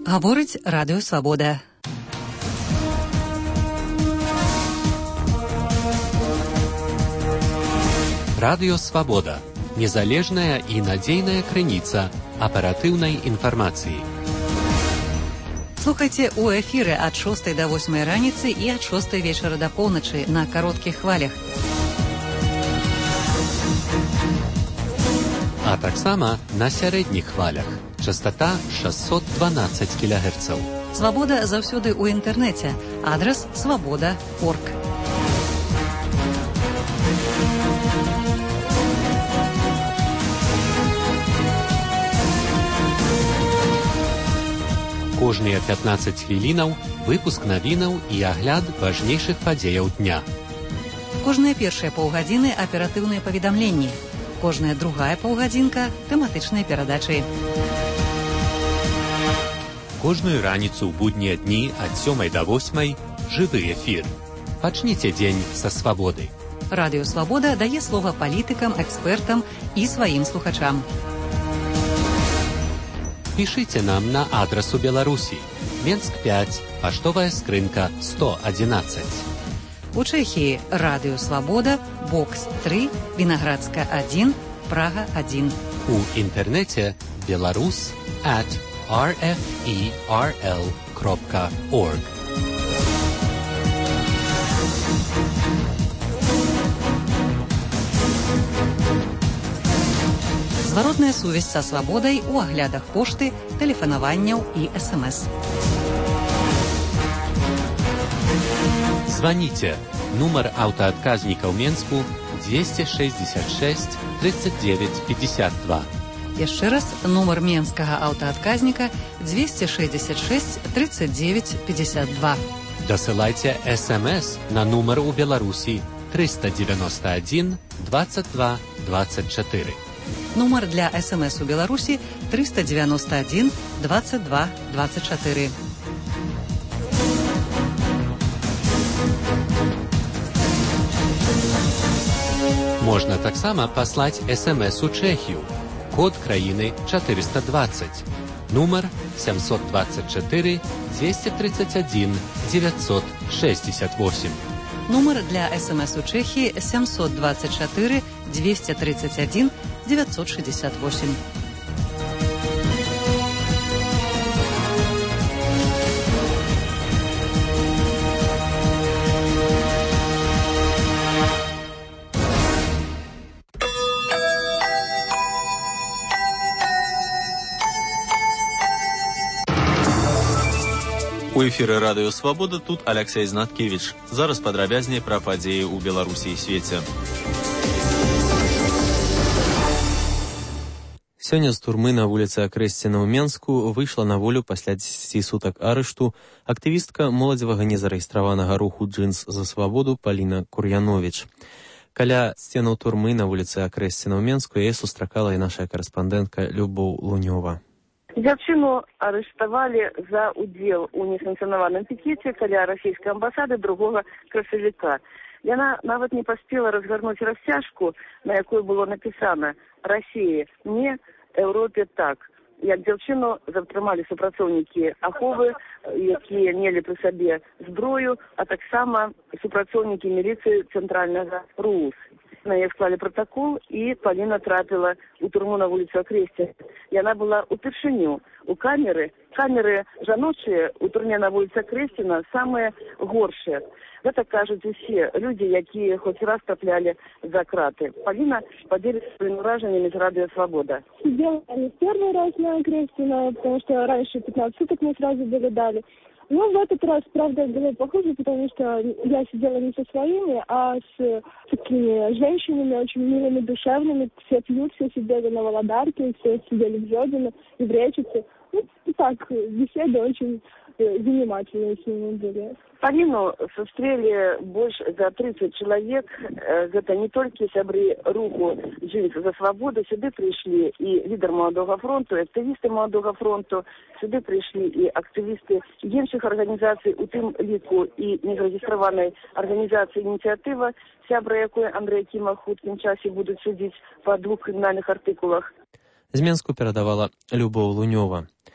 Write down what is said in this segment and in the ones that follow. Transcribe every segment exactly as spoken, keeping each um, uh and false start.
Гаворыць Радыё Свабода. Радыё Свабода. Незалежная і надзейная крыніца аператыўнай інфармацыі. Слухайце ў эфіры ад шостай да восьмай раніцы і ад шостай вечара да поўначы на кароткіх хвалях. А таксама на сярэдніх хвалях. Частота шэсцьсот дванаццаць кілагерцаў. Свабода заўсёды ў інтэрнэце. Адрас свабода крапка орг. Кожныя пятнаццаць хвілінаў выпуск навінаў і агляд важнейшых падзеяў дня. Кожныя першыя паўгадзіны аператыўныя паведамленні. Кожная другая паўгадзінка тэматычныя перадачы. Кожную раніцу ў буднія дні ад сёмай да восьмай жывы эфір. Пачніце дзень са свабоды. Радыё Свабода дае слова палітыкам, экспертам і сваім слухачам. Пішыце нам на адрасу Беларусі. Менск пяць, паштовая скрынка сто адзінаццаць. У Чэхіі Радыё Свабода, бокс тры, Вінаградска адзін, Прага адзін. У інтэрнэце беларус at ар эф і ар эл крапка орг. Зваротная сувязь са свабодай у аглядах пошты, тэлефанаванняў і эс эм эс. Званіце. Нумар аўтаадказніка ў Менску дзвесце шэсцьдзесят шэсць тридцать девять пятьдесят два. Яшчэ раз, нумар менскага аўтаадказніка дзвесце шэсцьдзесят шэсць тридцать девять пятьдесят два. Дасылайце эс эм эс на нумар у Беларусі триста девяносто один двадцать два двадцать четыре. Нумар для эс эм эс у Беларусі триста девяносто один двадцать два двадцать четыре. Можна таксама паслаць эс эм эс у Чэхію. Код краіны чатырыста двадцать. Нумар семьсот двадцать четыре двести тридцать один девятьсот шестьдесят восемь. Нумар для эс эм эс у Чэхіі семьсот двадцать четыре двести тридцать один девятьсот шестьдесят восемь. У эфіры Радыё Свабода, тут Аляксей Знаткевіч. Зараз падрабязней пра падзеі ў Беларусі і свеце. Сёння з турмы на вуліцы Акрэсціна ў Менску выйшла на волю пасля дзесяці сутак арышту актывістка моладзевага незарэестраванага руху «Джынс за свабоду» Паліна Кур'яновіч. Каля сценаў турмы на вуліцы Акрэсціна ў Менску яе сустракала і наша карэспандэнтка Любоў Лунёва. Дзяўчыну арыштавалі за ўдзел у несанкцыянаваным пікеце каля расійскай амбасады другога красавіка. Яна нават не паспела разгарнуць расцяжку, на якой было напісана «Расіі не, Еўропе так». Як дзяўчыну затрымалі супрацоўнікі аховы, якія мелі пры сабе зброю, а таксама супрацоўнікі міліцыі цэнтральнага РУС. На яе склалі протакол, і Паліна трапіла у турму на вуліцу Акрэсціна. Яна была упершыню у камеры. Камеры жаночыя у турме на вуліцы Акрэсціна самыя горшыя. Гэта кажуць усе людзі, якія хоць раз траплялі за краты. Паліна поделится своими вражениями с Радио Свобода. Сидела не первый раз на Акрэсціна, потому что раньше пятнадцать суток мы сразу были дали. Но в этот раз, правда, было похуже, потому что я сидела не со своими, а с такими женщинами, очень милыми, душевными. Все пьют, все сидели на Володарке, все сидели в Жодино и в Речице. Ну, так, беседы очень занимательные с ними были. Паліну сустрэлі больш за тридцать чалавек. Гэта не толькі сябры руху «Джынс за свабоду». Сюды прыйшлі і лідар Маладога фронту, і актывісты Маладога фронту. Сюды прыйшлі і актывісты іншых арганізацый, у тым ліку і незарэгістраванай арганізацыі «Ініцыятыва», сябра якой Андрэй Кіма ў хуткім часе будуць судзіць па двух крымінальных артыкулах. З Менску перадавала Любоў Лунёва.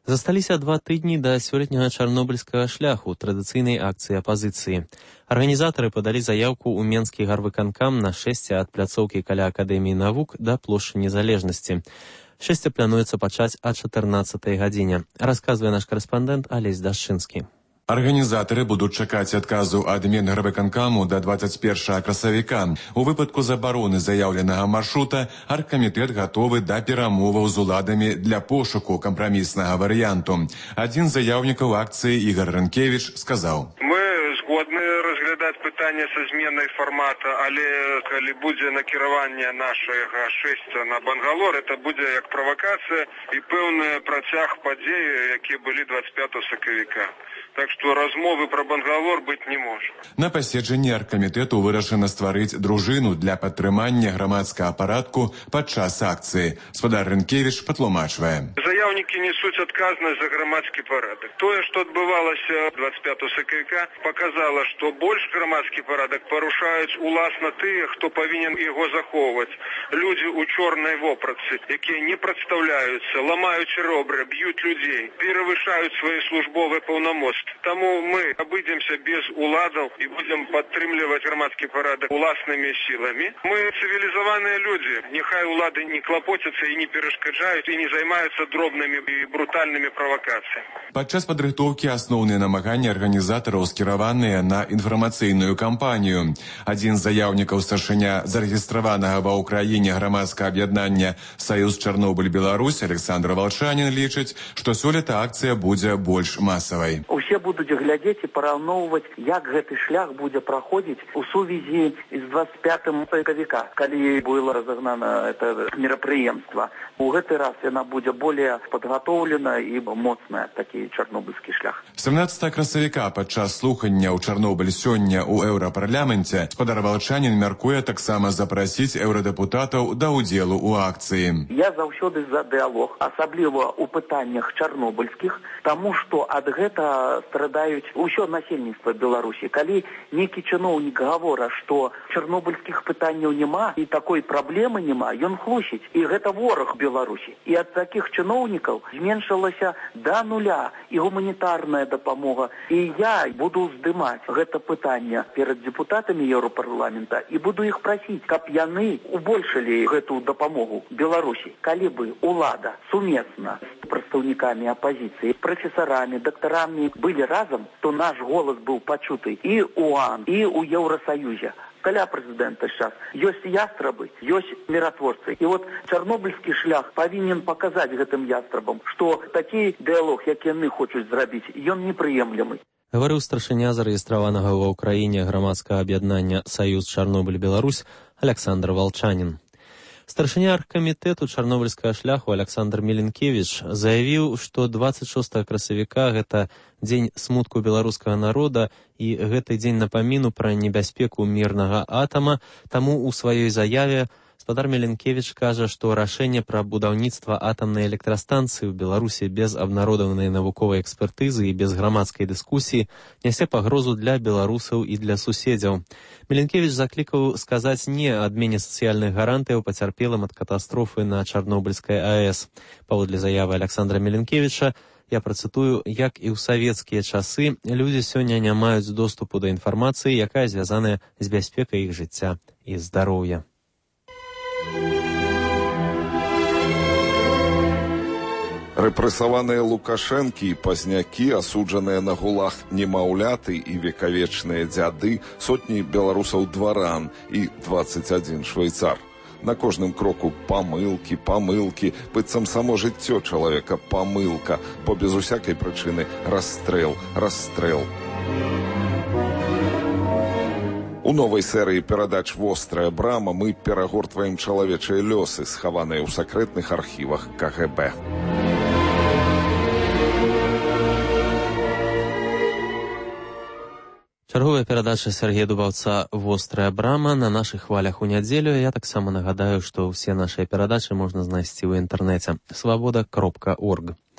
Засталіся два тыдні да сёлетняга чарнобыльскага шляху, традыцыйнай акцыі апазіцыі. Арганізатары падалі заяўку ў Менскі гарвыканкам на шэсце ад пляцоўкі каля Акадэміі навук да плошчы Незалежнасці. Шэсце плануецца пачаць о чатырнаццатай гадзіне, расказвае наш карэспандэнт Алесь Дашчынскі. Арганізатары будуць чакаць адказу ад Менгарвыканкаму да двадцать першага красавіка. У выпадку забароны заяўленага маршрута аргкамітэт гатовы да перамоваў з уладамі для пошуку кампраміснага варыянту. Адзін з заяўнікаў акцыі Ігор Рынкевіч сказаў: Мы згодны разглядаць пытанне са зменай фармата, але калі будзе накіраванне нашага шэсця на Бангалор, это будзе як правакацыя і пэўны працяг падзеі, якія былі двадцать пятага сакавіка. Так што размовы пра Бангалор быць не можа. На паседжанні аргкамітэту вырашана стварыць дружыну для падтрымання грамадскага парадку падчас акцыі. Спадар Рынкевіч патлумачвае. Заяўнікі несуць адказнасць за грамадскі парадак. Тое, што адбывалася двадцать пятага сакавіка, показала, што больш грамадскі парадак парушаюць уласна тыя, хто павінен яго захоўваць. Людзі ў чорнай вопратцы, якія не прадстаўляюцца, ламаюць робры, б'юць людзей, перавышаюць свае службовыя паўнамоцтвы. Таму мы абыдземся без уладаў і будзем падтрымліваць грамадскі парадак уласнымі сіламі. Мы цывілізаваныя людзі. Няхай улады не клапоцяцца і не перашкаджаюць і не займаюцца дробнымі і брутальнымі правакацыямі. Падчас падрыхтоўкі асноўныя намаганні арганізатараў скіраваныя на інфармацыйную кампанію. Адзін з заяўнікаў старшыня зарэгістраванага ва ўкраіне грамадскага аб'яднання «Саюз Чарнобыль-Беларусь» Александр Волчанин лічыць, што сёлета акцыя будзе больш масавай. Усе будуць глядзець і параўноўваць, як гэты шлях будзе праходзіць у сувязі з двадцать пятым сакавіка, калі было разагнана это мерапрыемства. У гэты раз яна будзе более падгатоўлена і моцная, такі чарнобыльскі шлях. семнаццатага красавіка падчас слухання ў Чарнобыль сёння ў еўрапарламенце спадар Волчанин мяркуе таксама запрасіць еўрадэпутатаў да ўдзелу ў акцыі. Я заўсёды за дыялог, асабліва ў пытаннях чарнобыльскіх, таму што ад гэта страдаюць усё насельніцтва Беларусі. Калі нейкі чыноўнік гавора, што чарнобыльскіх пытанняў няма і такой праблемы няма, ён хлусіць. І гэта вораг Беларусі. І ад такіх чыноўнікаў зменшылася да нуля і гуманітарная дапамога. І я буду здымаць гэта пытанне перад депутатамі Еўрапарламента і буду іх прасіць, каб яны убольшылі гэту дапамогу Беларусі. Калі бы улада сумесна з прадстаўнікамі апазіцыі, прафесарамі, дактарамі былі разам, то наш голас быў пачуты і ў ОАН, і ў Еўрасаюзе. Каля прэзідэнта зараз ёсць ястрабы, ёсць міратворцы. І вот чарнобыльскі шлях павінен паказаць гэтым ястрабам, што такі дыялог, які яны хочуць зрабіць, ён непрыемлемы. Гаварыў старшыня зарэгістраванага ва ўкраіне грамадскага аб'яднання «Саюз Чарнобыль-Беларусь» Александр Волчанин. Старшыня аргкамітэту чарнобыльскага шляху Александр Меленкевіч заявіў, што двадцать шостага красавіка гэта дзень смутку беларускага народа і гэты дзень напаміну пра небяспеку мірнага атама, таму ў сваёй заяве спадар Меленкевіч кажа, што рашэнне пра будаўніцтва атамнай электрастанцыі ў Беларусі без абнародаванай навуковай экспертызы і без грамадскай дыскусіі нясе пагрозу для беларусаў і для суседзяў. Меленкевіч заклікаў сказаць не адмене сацыяльных гарантыяў пацярпелым ад катастрофы на Чарнобыльскай АЭС. Паводле заявы Александра Меленкевіча, я працытую, як і ў савецкія часы, людзі сёння не маюць доступу да інфармацыі, якая звязаная з бяспекай іх жыцця і здароўя. Рэпрэсаваныя Лукашэнкі і пазнякі, асуджаныя на гулаг немаўляты і векавечныя дзяды, сотні беларусаў-дваран і двадцать один швейцар. На кожным кроку памылкі, памылкі, быццам само жыццё чалавека памылка, бо без усякай прычыны расстрэл, расстрэл. У новай серыі перадач «Вострая брама» мы перагортваем чалавечыя лёсы, схаваныя ў сакрэтных архівах ка гэ бэ. Чарговая перадача Сергея Дубаўца «Вострая брама» на нашых хвалях у нядзелю. Я таксама нагадаю, што ўсе нашыя перадачы можна знайсці ў інтэрнэце свабода кропка орг.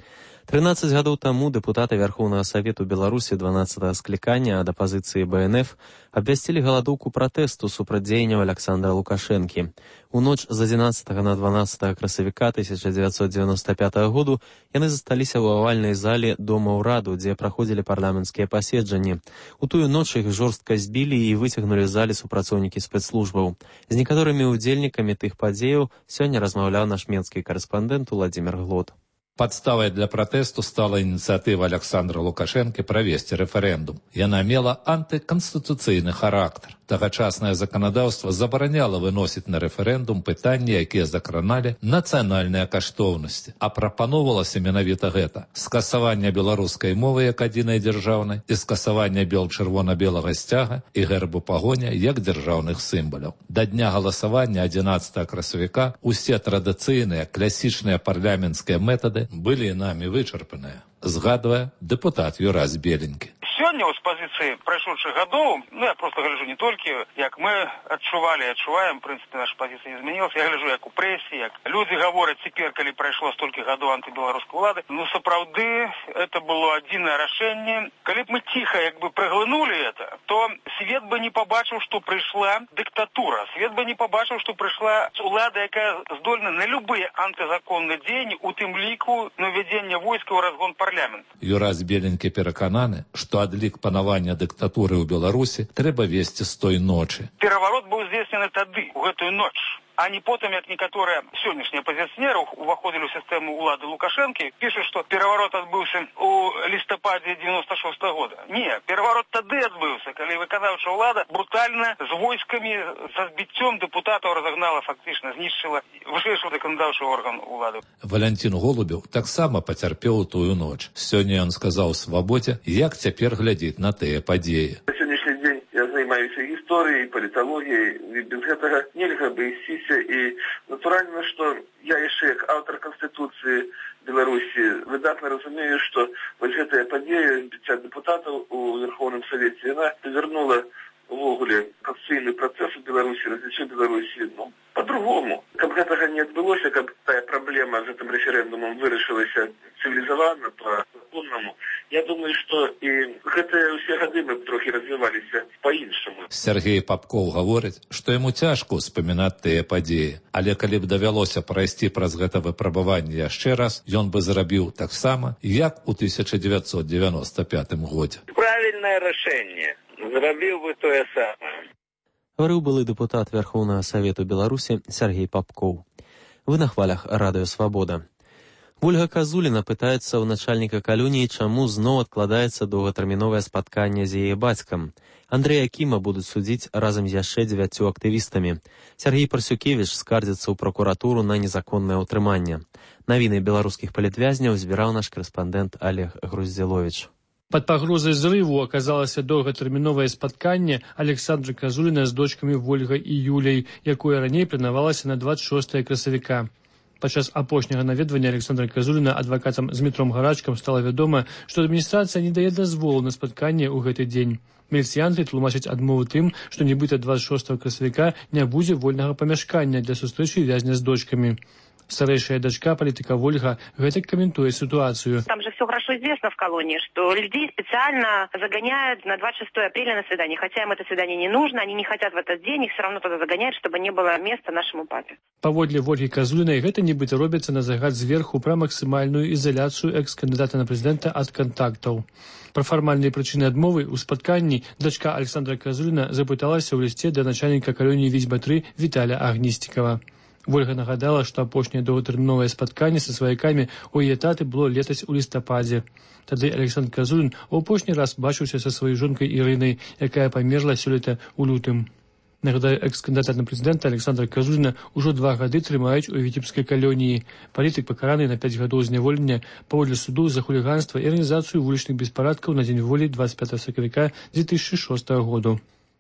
трынаццаць гадоў таму дэпутаты Вярхоўнага Савету Беларусі дванаццатага склікання ад апазіцыі Бэ Эн Эф абвясцілі галадоўку пратэсту супраць дзеянняў Аляксандра Лукашэнкі. У ноч з адзінаццатага на дванаццатае красавіка тысяча дзевяцьсот дзевяноста пятага году яны засталіся ў авальнай зале Дома ўраду, дзе праходзілі парламенцкія паседжанні. У тую ноч іх жорстка збілі і выцягнулі з залі супрацоўнікі спецслужбаў. З некаторымі ўдзельнікамі тых падзеяў сёння размаўляў наш менскі карэспандэнт Уладзімір Глот. Падставай для пратэсту стала ініцыятыва Аляксандра Лукашэнкі правесці рэферэндум. Яна мела антыканстытуцыйны характар. Тагачаснае заканадаўства забараняла выносіць на рэферэндум пытанні, якія закраналі нацыянальныя каштоўнасці. А прапаноўвалася менавіта гэта: скасаванне беларускай мовы як адзінай дзяржаўнай і скасаванне бел-чырвона-белага сцяга і гербу пагоня як дзяржаўных сімваляў. Да дня галасавання адзінаццатага красавіка усе традыцыйныя класічныя парламенцкія метады былі намі вычарпаныя, згадвае дэпутат Юрась Беленькі. Сёння з пазіцыі прайшоўшых гадоў, ну я просто гляджу не толькі, як мы адчувалі і адчуваем, в прынцыпе, наша пазіцыя не змянілася, я гляджу, як у прэсе, як людзі гавораць цяпер, калі прайшло столькі гадоў антыбеларускай улады. Ну, сапраўды, это было адзінае рашэнне. Калі б мы ціха як бы праглынули это, то свет бы не пабачыў, што прыйшла дыктатура. Свет бы не пабачыў, што прыйшла улада, якая здольна на любыя антызаконныя дзеянні, у тым ліку навядзення войска ў разгон парламента. Юрась Беленькі перакананы, што адлік панавання дыктатуры ў Беларусі трэба весці з той ночы. Пераварот быў здзейснены тады, у гэтую ноч. А не потым, як некаторыя сённяшнія апазіцыянеры уваходзілі ў сістэму улады Лукашэнкі, пішуць, што пераварот адбыўся ў лістападзе дзевяноста шостага года. Не, пераварот тады адбыўся, калі выканаўчая ўлада брутальна з войскамі, са збіццём дэпутатаў разагнала, фактычна знішчыла вышэйшы заканадаўчы орган улады. Валянцін Голубеў таксама пацярпеў тую ноч. Сёння ён сказаў Свабодзе, як цяпер глядзіць на тыя падзеі. На сённяшні дзень я займаюся гісторыяй, паліталогіяй, і без гэтага нельга абысціся. І натуральна, што я яшчэ як аўтар Канстытуцыі Беларусі выдатна разумею, што вось гэтая падзея збіцця дэпутатаў у Верховным Савеце, яна павярнула увогуле канстытуцыйны працэс у Беларусі, развіццё Беларусі, ну, по-другому. Каб гэтага не адбылося, каб тая праблема з гэтым рэферэндумам вырашылася цывілізавана, па-законнаму, я думаю, што і гэтыя ўсе гады мы б трохі развіваліся па-іншаму. Сергей Папкоў гаворыць, што яму цяжка ўспамінаць тыя падзеі, але калі б давялося прайсці праз гэта выпрабаванне яшчэ раз, ён бы зрабіў таксама, як у тысяча дзевяцьсот дзевяноста пятым годзе. Правільнае рашэнне. Зрабіў бы тое самае. Гаварыў былы дэпутат Вярхоўнага Савету Беларусі Сергей Папкоў. Вы на хвалях Радыё Свабода. Ольга Казуліна пытаецца ў начальніка калоніі, чаму зноў адкладаецца доўгатэрміновае спатканне з яе бацькам. Андрэя Кіма будуць судзіць разам з яшчэ дзевяццю актывістамі. Сергей Парсюкевіч скардзіцца ў пракуратуру на незаконнае ўтрыманне. Навіны беларускіх палітвязняў збіраў наш корэспандэнт Олег Груздзіловіч. Под пагрозай зрыву аказалася доўгатэрміновае спатканне Александра Казуліна з дочкамі Вольгай і Юляй, якое раней планавалася на дваццаць шостае красавіка. Падчас апошняга наведвання Александра Казуліна адвакатам Змітром Гарачкам стала вядома, што адміністрацыя не дае дазволу на спатканне ў гэты дзень. Міліцыянты тлумачаць адмову тым, што нібыта дваццаць шостага красавіка не будзе вольнага памяшкання для сустрэчы вязня з дочкамі. Старейшая дочка политика Вольга гэтак комментует ситуацию. Там же все хорошо известно в колонии, что людей специально загоняют на двадцать шестое апреля на свидание. Хотя им это свидание не нужно, они не хотят в этот день, их все равно туда загоняют, чтобы не было места нашему папе. Паводле Вольги Казуліной гэта нібыта робіцца на загад зверху пра максімальную ізаляцыю экс-кандыдата на прэзідэнта ад кантактаў. Пра фармальныя прычыны адмовы ў спатканні дачка Александра Казуліна запыталася ў лісце да начальніка калоніі Візьба тры Віталя Агністікава. Вольга нагадала, што апошняе доўгатэрміновае спатканне са сваякамі ў яе таты было летась у лістападзе. Тады Александр Казулін у апошні раз бачыўся са сваёй жонкай Ірынай, якая памерла сёлета ў лютым. Нагадаю, экс-кандыдат на прэзідэнта Александра Казуліна ўжо два гады трымаюць у віцебскай калоніі. Палітык пакараны на пяць гадоў зняволення паводле суду за хуліганства і арганізацыю вулічных беспарадкаў на дзень волі двадцать пятого сакавіка две тысячи шостого году.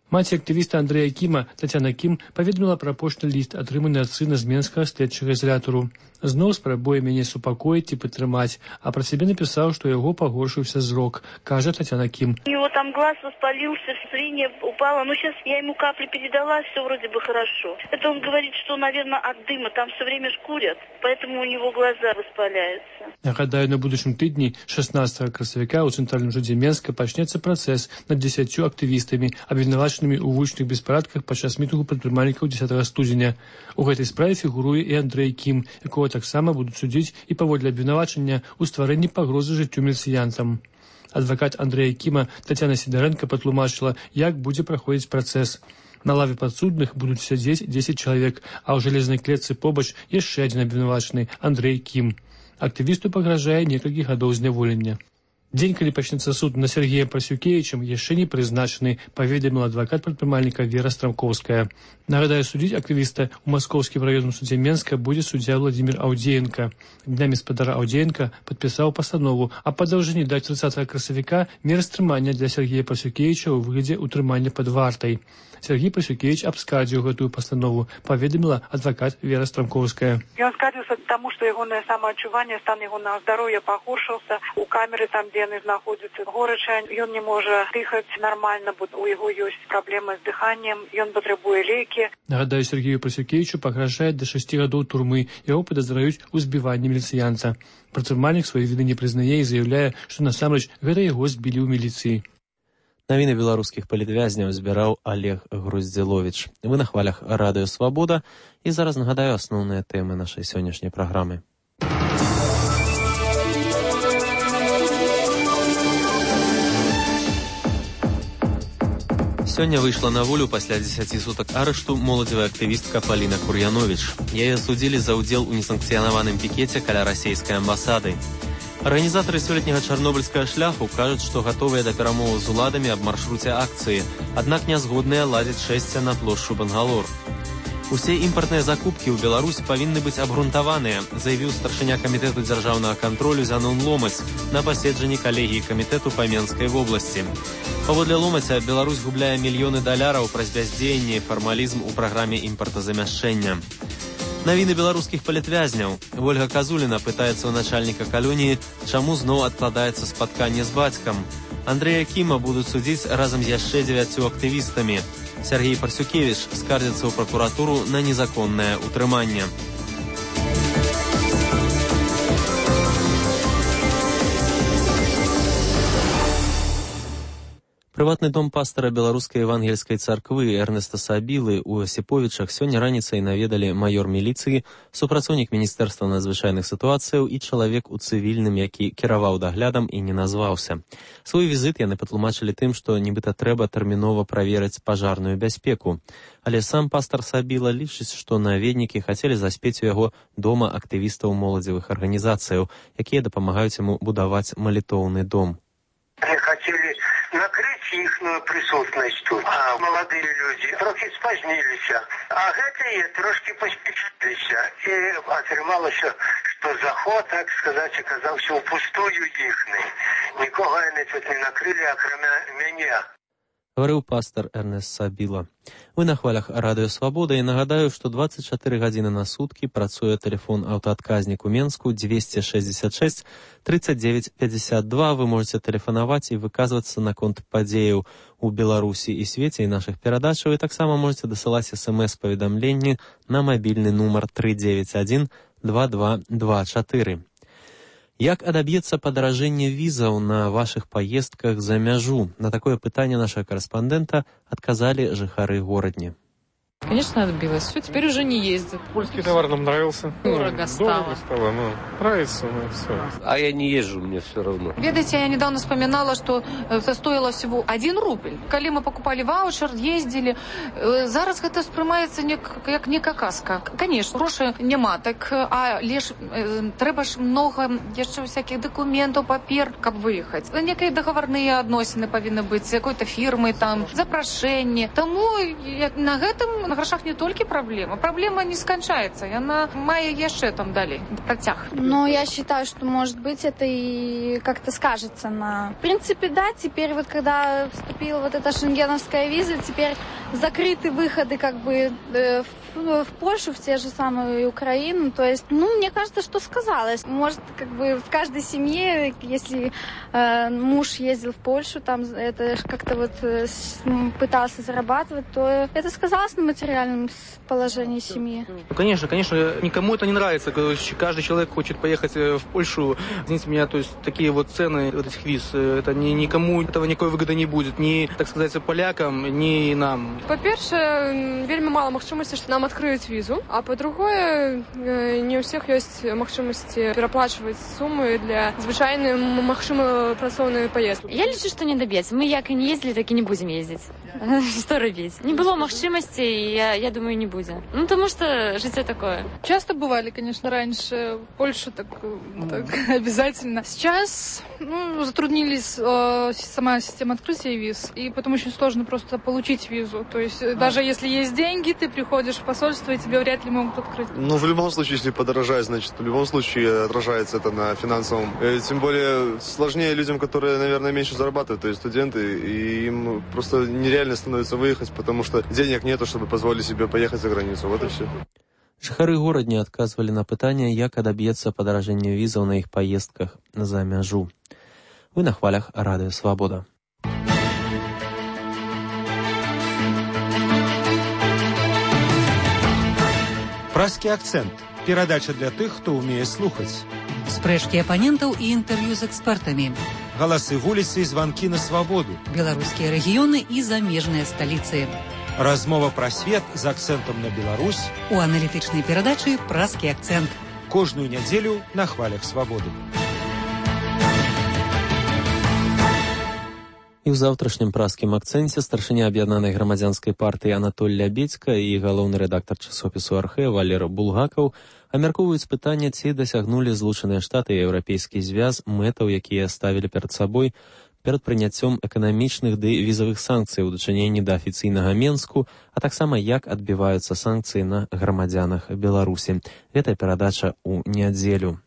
Маці актывіста Андрэя Кіма, Тацяна Кім, паведаміла пра апошні ліст, атрыманы ад сына з менскага следчага ізалятару. Зноў спрабуе мяне супакоіць і падтрымаць, а пра сябе напісаў, што яго пагоршыўся зрок, кажа Тацяна Кім. У него там глаз воспалился, зрение упало, но сейчас я ему капли передала, все вроде бы хорошо. Это он говорит, что, наверное, от дыма, там все время ж курят, поэтому у него глаза воспаляются. Нагадаю, на будучым тыдні, шаснаццатага красавіка, у цэнтральным судзе Менска пачнецца працэс над дзесяццю актывістамі, абвінавачанымі ў вулічных беспарадках падчас мітынгу прадпрымальнікаў дзесятага студзеня. У гэтай справе фігуруе і Андрэй Кім, якого таксама будуць судзіць і паводле абвінавачання ў стварэнні пагрозы жыццю міліцыянтам. Адвакат Андрэя Кіма Тацяна Сідарэнка патлумачыла, як будзе праходзіць працэс. На лаве падсудных будуць сядзець дзесяць чалавек, а ў жалезнай клетцы побач яшчэ адзін абвінавачаны Андрэй Кім. Актывісту пагражае некалькі гадоў зняволення. Дзень, калі пачнецца суд над Сергеем Прасюкевічам, яшчэ не прызначаны, паведаміла адвакат прадпрымальніка Вера Страмкоўская. Нагадаю, судзіць актывіста ў Маскоўскім раённым судзе Менска будзе суддзя Владзімір Аўдзеенка. Днямі спадар Аўдзеенка падпісаў пастанову аб падаўжанні да трыццатага красавіка меры стрымання для Сергея Прасюкевіча ў выглядзе ўтрымання пад вартай. Сергей Прасюкевич абскардзіў гэтую пастанову, паведаміла адвакат Вера Страмкоўская. Ён скардзіўся таму, што ягонае самаадчуванне, стан ягонага здароўя пагоршыўся. У камеры там, дзе яны знаходзяцца, горача, ён не можа дыхаць нармальна, бо у яго ёсць праблемы з дыханнем, ён патрабуе лекі. Нагадаю, Сергею Прасюкевічу пагражае да шасці гадоў турмы, яго падазраюць у збіванні міліцыянца. Прадпрымальнік свае віны не прызнае і заяўляе, што насамрэч гэта яго збілі ў міліцыі. Навіны беларускіх палітвязняў збіраў Олег Груздзіловіч. Вы на хвалях Радыё Свабода, і зараз нагадаю асноўныя тэмы нашай сённяшняй праграмы. Сёння выйшла на волю пасля дзесяці сутак арышту моладзевая актывістка Паліна Кур'яновіч. Яе судзілі за ўдзел у несанкцыянаваным пікеце каля расійскай амбасады. Арганізатары сёлетняга чарнобыльскага шляху кажуць, што гатовыя да перамоваў з уладамі аб маршруце акцыі, аднак не згодныя ладзіць шэсце на плошчу Бангалор. Усе імпартныя закупкі ў Беларусь павінны быць абгрунтаваныя, заявіў старшыня камітэту дзяржаўнага кантролю Зянон Ломаць на паседжанні калегіі камітэту па Менскай вобласці. Паводле Ломаця, Беларусь губляе мільёны даляраў праз бяздзеянне і фармалізм у праграме імпартазамяшчэння. Навіны беларускіх палітвязняў. Вольга Казуліна пытаецца ў начальніка калоніі, чаму зноў адкладаецца спатканне з бацькам. Андрэя Кіма будуць судзіць разам з яшчэ дзевяццю актывістамі. Сергей Прасюкевіч скардзіцца ў пракуратуру на незаконнае ўтрыманне. Прыватны дом пастара беларускай евангельскай царквы Эрнеста Сабілы ў Асіповічах сёння раніцай наведалі маёр міліцыі, супрацоўнік Міністэрства надзвычайных сітуацыяў і чалавек у цывільным, які кіраваў даглядам і не назваўся. Свой візіт яны патлумачылі тым, што нібыта трэба тэрмінова праверыць пажарную бяспеку. Але сам пастар Сабіла лічыць, што наведнікі хацелі заспець у яго дома актывістаў моладзевых арганізацыяў, якія дапамагаюць яму будаваць малітоўны дом. Хотели накрыть ихную присутность тут, а молодые люди трохи спознились, а гэтые трошки поспешились, и атрымалася, что заход, так сказать, оказался упустую ихный. Никого они тут не накрыли, окромя меня. Гаварыў пастар Эрнест Сабіла. Вы на хвалях Радыё Свабода, і нагадаю, што дваццаць чатыры гадзіны на суткі працуе тэлефон аўтаадказнік у Менску двести шестьдесят шесть тридцать девять пятьдесят два. Вы можете тэлефанаваць і выказвацца наконт падзеяў у Беларусі і свеце і нашых перадачаў, і таксама можете дасылаць смс-паведамленні на мабільны нумар три девять один два два два четыре. Як адаб'ецца падаражэнне візаў на вашых паездках за мяжу? На такое пытанне нашага карэспандэнта адказалі жыхары горадні. Конечно, отбилось. Все, теперь уже не ездит. Польский товар нам нравился. Дорого ну, стало. Дорого стало, ну, нравится, ну, все. А я не езжу, мне все равно. Ведаете, я недавно вспоминала, что это стоило всего один рубль. Когда мы покупали ваучер, ездили, зараз это сприймається як не казка. Конечно, грошей нема, так, а лишь треба ж много еще всяких документов, папер, как выехать. Некие договорные относины повинны быть с какой-то фирмой, там, запрошение. Тому на этом на грашах не толькі праблема. Праблема не сканчаецца, яна мае яшчэ там далей працяг. Но я считаю, что, может быть, это и как-то скажется на... В принципе, да, теперь вот когда вступила вот эта шенгеновская виза, теперь закрыты выходы как бы э, в, в Польшу, в те же самые Украину. То есть, ну, мне кажется, что сказалось. Может, как бы в каждой семье, если э, муж ездил в Польшу, там это как-то вот э, пытался зарабатывать, то это сказалось на материальном положении семьи. Ну, конечно, конечно, никому это не нравится. Каждый человек хочет поехать в Польшу. Извините меня, то есть такие вот цены вот этих виз, это ни, никому этого никакой выгоды не будет. Ни, так сказать, полякам, ни нам. Па-першае, вельмі мала магчымасці, што нам адкрыюць візу, а па-другое, не ў ўсіх ёсць магчымасці пераплачваць сумы для звычайнай магчымай працоўнай паездкі. Я лічу, што не даб'ецца. Мы як і не ездзілі, так і не будзем ездзіць. Што рабіць? Не было магчымасці, і я, я думаю, не будзе. Ну, тому что жыццё такое. Часто бывали, конечно, раньше. Польша так, так обязательно. Сейчас, ну, затруднились э, сама система открытия виз, и потом очень сложно просто получить визу. То есть а. даже если есть деньги, ты приходишь в посольство, и тебе вряд ли могут открыть. Ну, в любом случае, если подорожает, значит, в любом случае отражается это на финансовом. И тем более сложнее людям, которые, наверное, меньше зарабатывают, то есть студенты, и им просто нереально становится выехать, потому что денег нету, чтобы позволить себе поехать за границу. Вот и все. Жыхары горад не адказвалі на пытанне, як адаб'ецца падаражэнне візаў на іх паездках за мяжу. Вы на хвалях Радыё Свабода. Пражскі акцэнт. Перадача для тых, хто ўмее слухаць. Спрэчкі апанентаў і інтэрв'ю з экспертамі. Галасы вуліцы і званкі на свабоду. Беларускія рэгіёны і замежныя сталіцы. Размова пра свет з акцэнтам на Беларусь у аналітычнай перадачы «Пражскі акцэнт». Кожную нядзелю на хвалях свабоды. І ў заўтрашнім пражскім акцэнце старшыня аб'яднанай грамадзянскай партыі Анатоль Лябедзька і галоўны рэдактар часопісу «Архэ» Валер Булгакаў абмяркоўваюць пытанне, ці дасягнулі Злучаныя Штаты і Еўрапейскі звяз мэтаў, якія ставілі перад сабой перад прыняццём эканамічных ды візавых санкцый у дачыненні да афіцыйнага Менску, а таксама як адбіваюцца санкцыі на грамадзянах Беларусі. Гэта перадача ў нядзелю.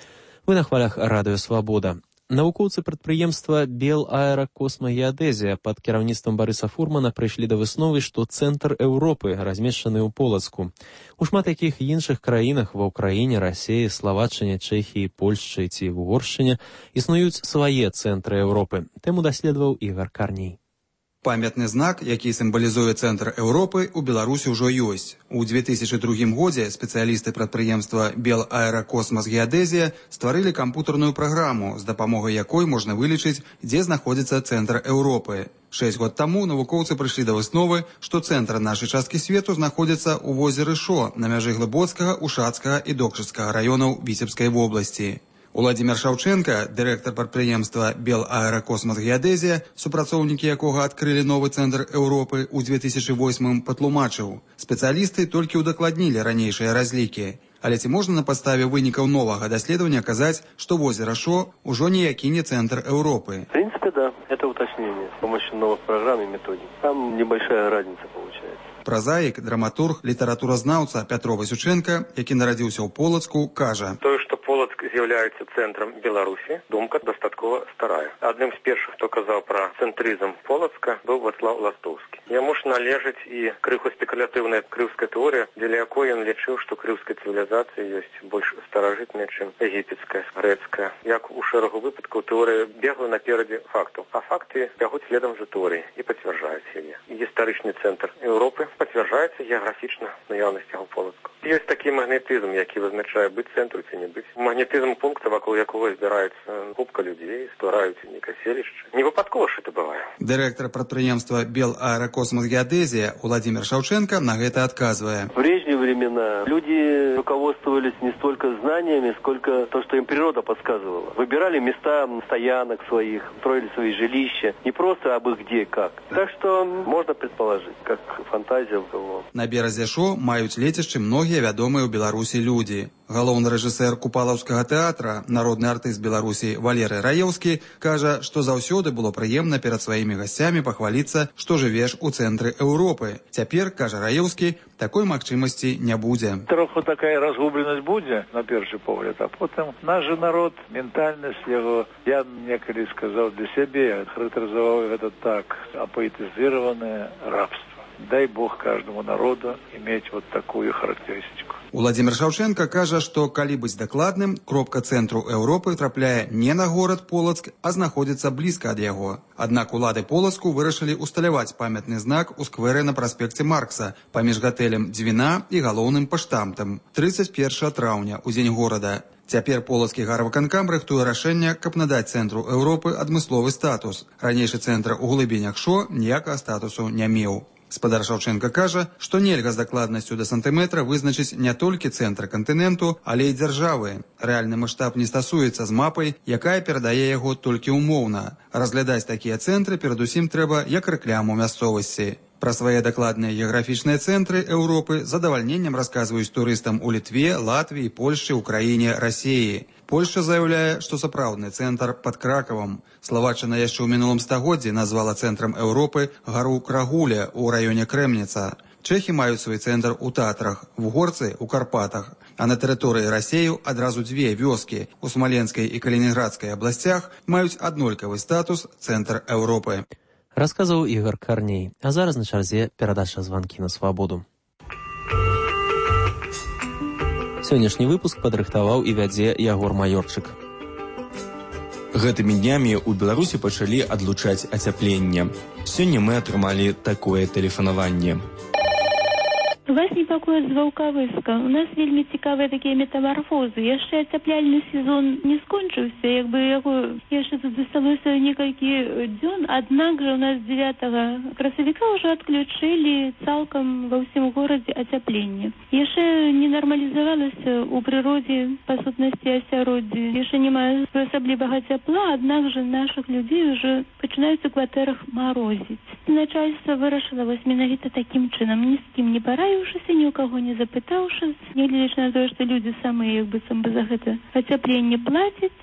Вы на хвалях Радыё Свабода. Навукоўцы прадпрыемства Белаэракосмагеадэзія пад кіраўніцтвам Барыса Фурмана прыйшлі да высновы, што цэнтр Еўропы размешчаны ў Полацку. У шмат якіх іншых краінах ва Ўкраіне, Расіі, Славаччыне, Чэхіі, Польшчы ці Угоршчыне існуюць свае цэнтры Еўропы. Тэму даследаваў Ігар Карней. Памятны знак, які сімвалізуе цэнтр Еўропы, у Беларусі ўжо ёсць. У две тысячы другім годзе спецыялісты прадпрыемства Белаэракосмагеадэзія стварылі кампутарную праграму, з дапамогай якой можна вылічыць, дзе знаходзіцца цэнтр Еўропы. Шэсць год таму навукоўцы прыйшлі да высновы, што цэнтр нашай часткі свету знаходзіцца ў возеры Шо на мяжы Глыбоцкага, Ушацкага і Докшыцкага раёнаў Віцебскай вобласці. Уладзімір Шаўчэнка, дырэктар прадпрыемства Белаэракосмагеадэзія, супрацоўнікі якога адкрылі новы цэнтр Еўропы ў две тысячы восьмым, патлумачыў. Спецыялісты толькі ўдакладнілі ранейшыя разлікі. Але ці можна на падставе вынікаў новага даследавання казаць, што возера Шо ўжо ніякі не цэнтр Еўропы? В принципе, да. Это уточнение с помощью новых программ и методик. Там небольшая разница получается. Празаік, драматург, літаратуразнаўца Пятро Васючэнка, які нарадзіўся ў Полацку, кажа: Тое, што Полацк з'яўляецца цэнтрам Беларусі, думка дастаткова старая. Адным з першых, хто казаў пра цэнтрызм Полацка, быў Вацлаў Ластоўскі. Яму ж належыць і крыху спекулятыўная крыўская тэорыя, дзеля якой ён лічыў, што крыўская цывілізацыя ёсць больш старажытная, чым егіпецкая, грэцкая. Як у шэрагу выпадкаў тэорыя бегла наперадзе фактаў, а факты бягуць следам за тэорыяй і пацвярджаюць яе. Гістарычны цэнтр Еўропы пацвярджаецца геаграфічна наяўнасць яго Полацку. Ёсць такі магнетызм, які вызначае быць цэнтру ці не быць. Магнетызм пункта, вакол якога збіраецца купка людзей, ствараюць нейкае селішча. Не выпадкова ж это бывае. Дырэктар прадпрыемства Белаэракосмагеадэзія Уладзімір Шаўчэнка на гэта адказвае. В прежние времена люди руководствовались не столько знаниями, сколько то, что им природа подсказывала. Выбирали места стоянок своих, строили свои жилища. Не просто абы где и как. Так что можно предположить, как фантазия у кого. На беразе Шо маюць лецішчы многія вядомыя ў Беларусі людзі. Галоўны рэжысэр Купалаўскага тэатра, народны артыст Беларусі Валерый Раеўскі, кажа, што заўсёды было прыемна перад сваімі гасцямі пахваліцца, што жывеш у цэнтры Еўропы. Цяпер, кажа Раеўскі, такой магчымасці не будзе. Троху такая разгубленасць будзе, на першы погляд, а потым наш же народ, ментальнасць яго, я некалі сказаў для сябе, характарызаваў гэта так, апоэтызіраванае рабство. Дай Бог каждому народу иметь вот такую характеристику. Уладзімір Шаўчэнка кажа, што калі быць дакладным, кропка цэнтру Еўропы трапляе не на горад Полацк, а знаходзіцца блізка ад яго. Аднак улады Полацку вырашылі усталяваць памятны знак у скверы на праспекце Маркса паміж гатэлем Дзвіна і галоўным паштамтам трыццаць першага траўня у дзень горада. Цяпер полацкі гарвыканкам рыхтуе рашэнне, каб надаць цэнтру Еўропы адмысловы статус. Ранейшы цэнтр у глыбінях Шо ніякага статусу не меў. Спадар Шаўчэнка кажа, што нельга з дакладнасцю да сантыметра вызначыць не толькі цэнтр кантыненту, але і дзяржавы. Рэальны маштаб не стасуецца з мапай, якая перадае яго толькі ўмоўна. Разглядаць такія цэнтры перадусім трэба як рэкляму мясцовасці. Пра свае дакладныя геаграфічныя цэнтры Еўропы з задавальненнем расказваюць турыстам у Літве, Латвіі, Польшчы, Украіне, Расіі. Польшча заяўляе, што сапраўдны цэнтр пад Кракавам. Славаччына яшчэ ў мінулым стагоддзі назвала цэнтрам Еўропы гару Крагуля ў раёне Крэмніца. Чэхі маюць свой цэнтр у Татрах, вугорцы ў Карпатах. А на тэрыторыі Расею адразу дзве вёскі у Смаленскай і Калінінградскай абласцях маюць аднолькавы статус цэнтр Еўропы. Расказаў Ігор Карней, а зараз на чарзе перадача званкі на свабоду. Сённяшні выпуск падрыхтаваў і вядзе Ягор Маёрчык. Гэтымі днямі ў Беларусі пачалі адлучаць ацяпленне. Сёння мы атрымалі такое тэлефанаванне. Вас непакоіць зваўкавыска. У нас вельмі цікавыя такія метамарфозы. Яшчэ ацяпляльны сезон не скончыўся, як бы яго яшчэ тут засталося некалькі дзён, аднак жа у нас дзевятага красавіка ўжо адключылі цалкам ва ўсім горадзе ацяпленне. Яшчэ не нармалізавалася ў прыродзе па сутнасці асяроддзя. Яшчэ няма асаблівага цяпла, аднак жа нашых людзей ўжо пачынаюць у кватэрах марозіць. Начальство вырашыла вось менавіта такім чынам, ні з кім не параіўшыся, ні ў каго не запытаўшы, нягледзячы на тое, што людзі самыя як быццам бы за гэта ацяпленне плацяць.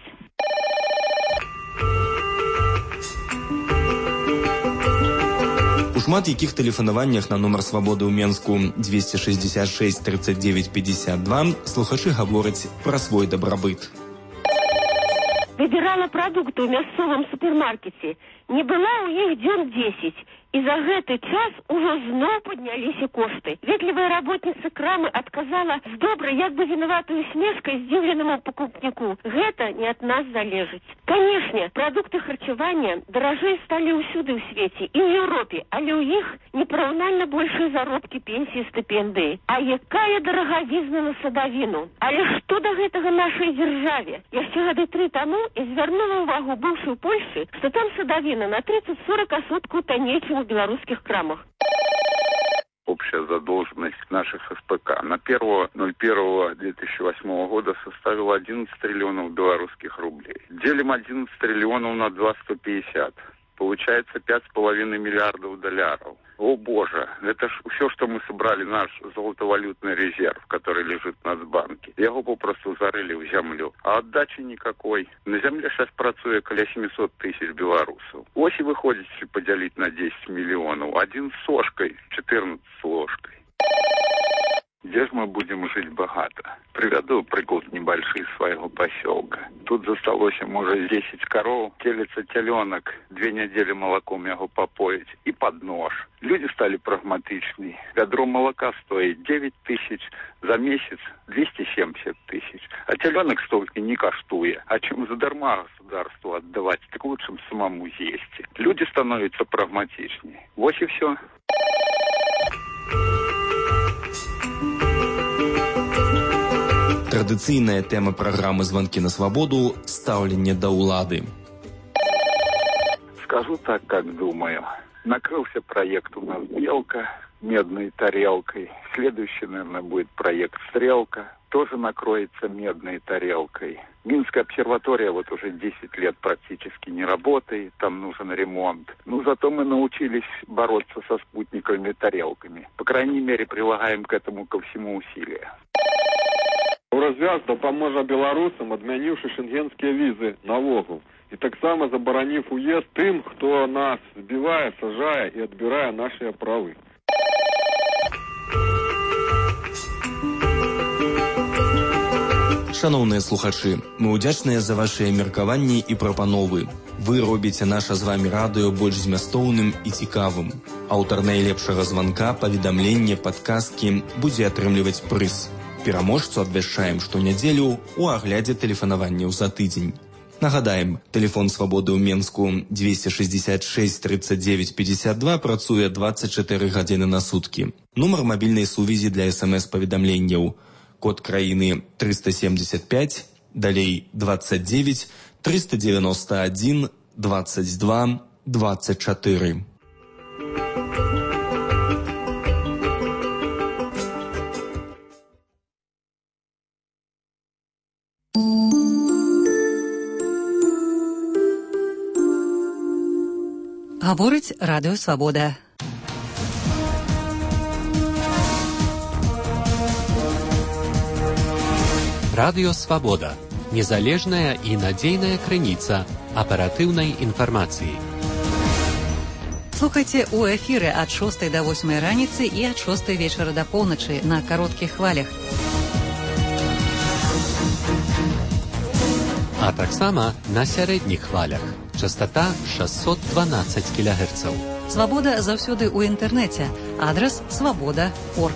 У шмат якіх тэлефанаваннях на нумар свабоды ў Менску двести шестьдесят шесть тридцать девять пятьдесят два слухачы гавораць пра свой дабрабыт. Выбирала продукты ў мясцовым супермаркеце. Не была ў іх дзён дзесяць. І за гэты час ужо зноў падняліся кошты. Ветлівая работніца крамы адказала з добрай, як бы вінаватай усмешкай здзіўленаму пакупніку. Гэта не ад нас залежыць. Канешне, прадукты харчавання даражэй сталі ўсюды ў свеце, і ў Еўропе, але ў іх непараўнальна большыя заробкі, пенсіі, стыпендыі. А якая дарагавізна на садавіну? Але што да гэтага нашай дзяржаве? Яшчэ гады тры таму і звярнула ўвагу быўшы ў Польшчы, што там садавіна на тридцать-сорок асоткаў танней, чым у белорусских крамах. Общая задолженность наших СПК на первое ноль первого две тысячи восьмого года составила одиннадцать триллионов белорусских рублей. Делим одиннадцать триллионов на два сто пятьдесят. Получается пять с половиной миллиардов долларов. О боже, это ж все, что мы собрали, наш золотовалютный резерв, который лежит в Нацбанке. Его попросту зарыли в землю. А отдачи никакой. На земле сейчас працуе каля семьсот тысяч белорусов. Ось и выходит поделить на десять миллионов. Один с сошкой, четырнадцать с ложкой. Где же мы будем жить богато? Приведу прыгут небольшие своего поселка. Тут засталось, может, десять коров, телится теленок, две недели молоком его попоить и под нож. Люди стали прагматичнее. Ведро молока стоит девять тысяч, за месяц двести семьдесят тысяч. А теленок столько не каштуя. А чем задарма государству отдавать, так лучше самому есть. Люди становятся прагматичнее. Вот и все. Традыцыйная тэма праграмы «Звонки на свободу» – стаўленне да ўлады. Скажу так, как думаю. Накрылся проект у нас «Белка» медной тарелкой. Следующий, наверное, будет проект «Стрелка». Тоже накроется медной тарелкой. Минская обсерватория вот уже десять лет практически не работает. Там нужен ремонт. Но зато мы научились бороться со спутниковыми тарелками. По крайней мере, прилагаем к этому ко всему усилия. Развяз дапаможа беларусам, адмяніўшы шенгенскія візы навогул. І таксама забараніў уезд тым, хто нас збівае, сажае і адбірае нашыя правы. Шановныя слухачы, мы ўдзячныя за вашыя меркаванні і прапановы. Вы робіце наша з вамі радыё больш змястоўным і цікавым. Аўтар найлепшага званка, паведамлення, падказкі будзе атрымліваць прыз. Пераможцу абвяшчаем штонядзелю ў аглядзе тэлефанаванняў за тыдзень. Нагадаем, тэлефон свабоды ў Менску двести шестьдесят шесть тридцать девять пятьдесят два працуе двадцать четыре гадзіны на суткі. Нумар мабільнай сувязі для смс-паведамленняў. Код краіны триста семьдесят пять, далей двадцать девять триста девяносто один двадцать два двадцать четыре. Гаворыць Радыё Свабода. Радыё Свабода. Незалежная і надзейная крыніца аператыўнай інфармацыі. Слухайце у эфіры ад шостай да восьмай раніцы і ад шостай вечара да поўначы на кароткіх хвалях. А таксама на сярэдніх хвалях. Частота шестьсот двенадцать кілогерцаў. Свабода заўсёды ў інтэрнэце. Адрас свабода точка орг.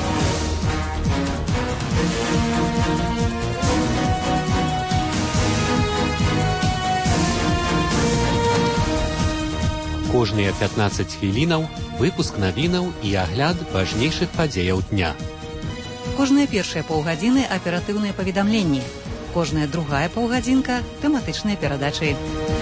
Кожныя пятнаццаць хвілінаў выпуск навінаў і агляд важнейшых падзеяў дня. Кожныя першыя паўгадзіны аператыўныя паведамленні. Кожная другая паўгадзінка тэматычныя перадачы.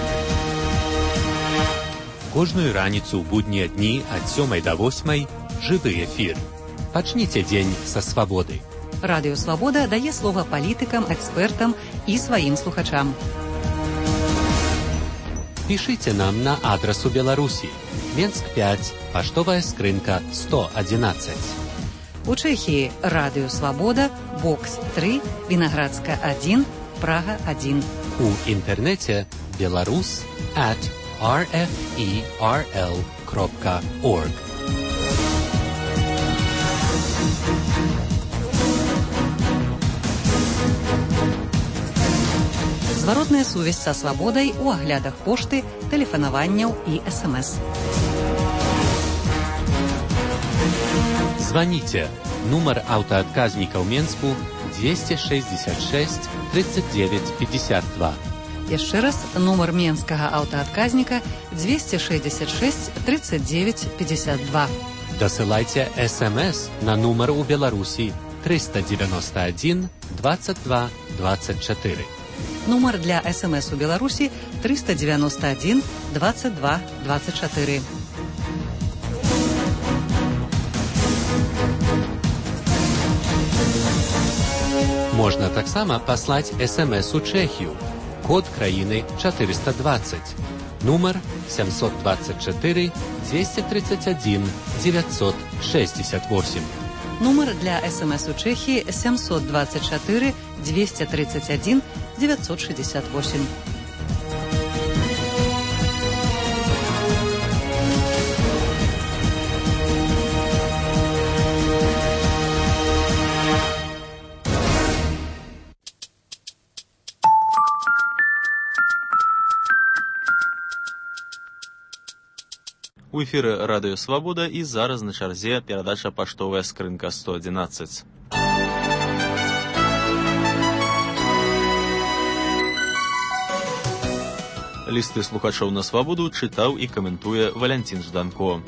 Кожную раніцу ў буднія дні ад сёмай да восьмай жывы эфір. Пачніце дзень са свабоды. Радыё Свабода дае слова палітыкам, экспертам і сваім слухачам. Пішыце нам на адрас у Беларусі. Менск пять, паштовая скрынка сто одиннадцать. У Чэхіі Радыё Свабода, бокс три, Вінаградска один, Прага один. У інтэрнэце беларус at эр эф і ар эл крапка орг. Зваротная сувязь са свабодай у аглядах пошты, тэлефанаванняў і смс. Звоните. Нумар аўтаадказніка ў Менску двести шестьдесят шесть тридцать девять пятьдесят два. Яшчэ раз, нумар менскага аўтаадказніка двести шестьдесят шесть тридцать девять пятьдесят два. Дасылайце смс на нумар у Беларусі триста девяносто один двадцать два двадцать четыре. Нумар для смс у Беларусі триста девяносто один двадцать два двадцать четыре. Можна таксама паслаць смс у Чэхію. Код краіны четыреста двадцать. Нумар семьсот двадцать четыре двести тридцать один девятьсот шестьдесят восемь. Нумар для смс у Чэхіі семьсот двадцать четыре двести тридцать один девятьсот шестьдесят восемь. У эфіры Радыё Свабода і зараз на чарзе перадача паштовая скрынка сто одиннадцать. Лісты слухачоў на свабоду чытаў і каментуе Валянцін Жданко.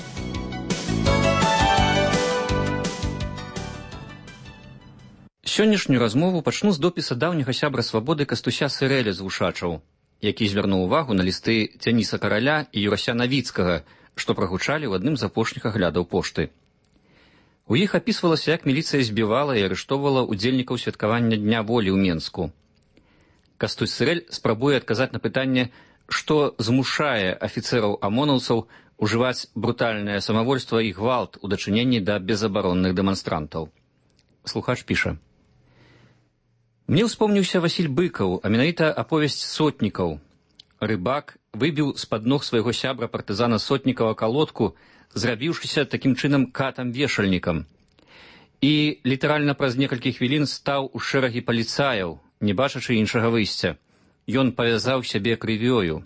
Сённяшнюю размову пачну з допіса даўняга сябра свабоды Кастуся Сырэля з Вушачаў, які звярнуў увагу на лісты Дзяніса Караля і Юрася Навіцкага, што прагучалі ў адным з апошніх аглядаў пошты. У іх апісвалася, як міліцыя збівала і арыштоўвала ўдзельнікаў святкавання Дня волі ў Менску. Кастусь Сырэль спрабуе адказаць на пытанне, што змушае афіцэраў-амонаўцаў ужываць брутальнае самавольства і гвалт у дачыненні да безабаронных дэманстрантаў. Слухач піша. Мне ўспомніўся Васіль Быкаў, а менавіта аповесць сотнікаў. Рыбак выбіў з-пад ног свайго сябра партызана Сотнікава калодку, зрабіўшыся такім чынам катам-вешальнікам. І літаральна праз некалькі хвілін стаў у шэрагі паліцаяў, не бачачы іншага выйсця. Ён павязаў сябе крывёю.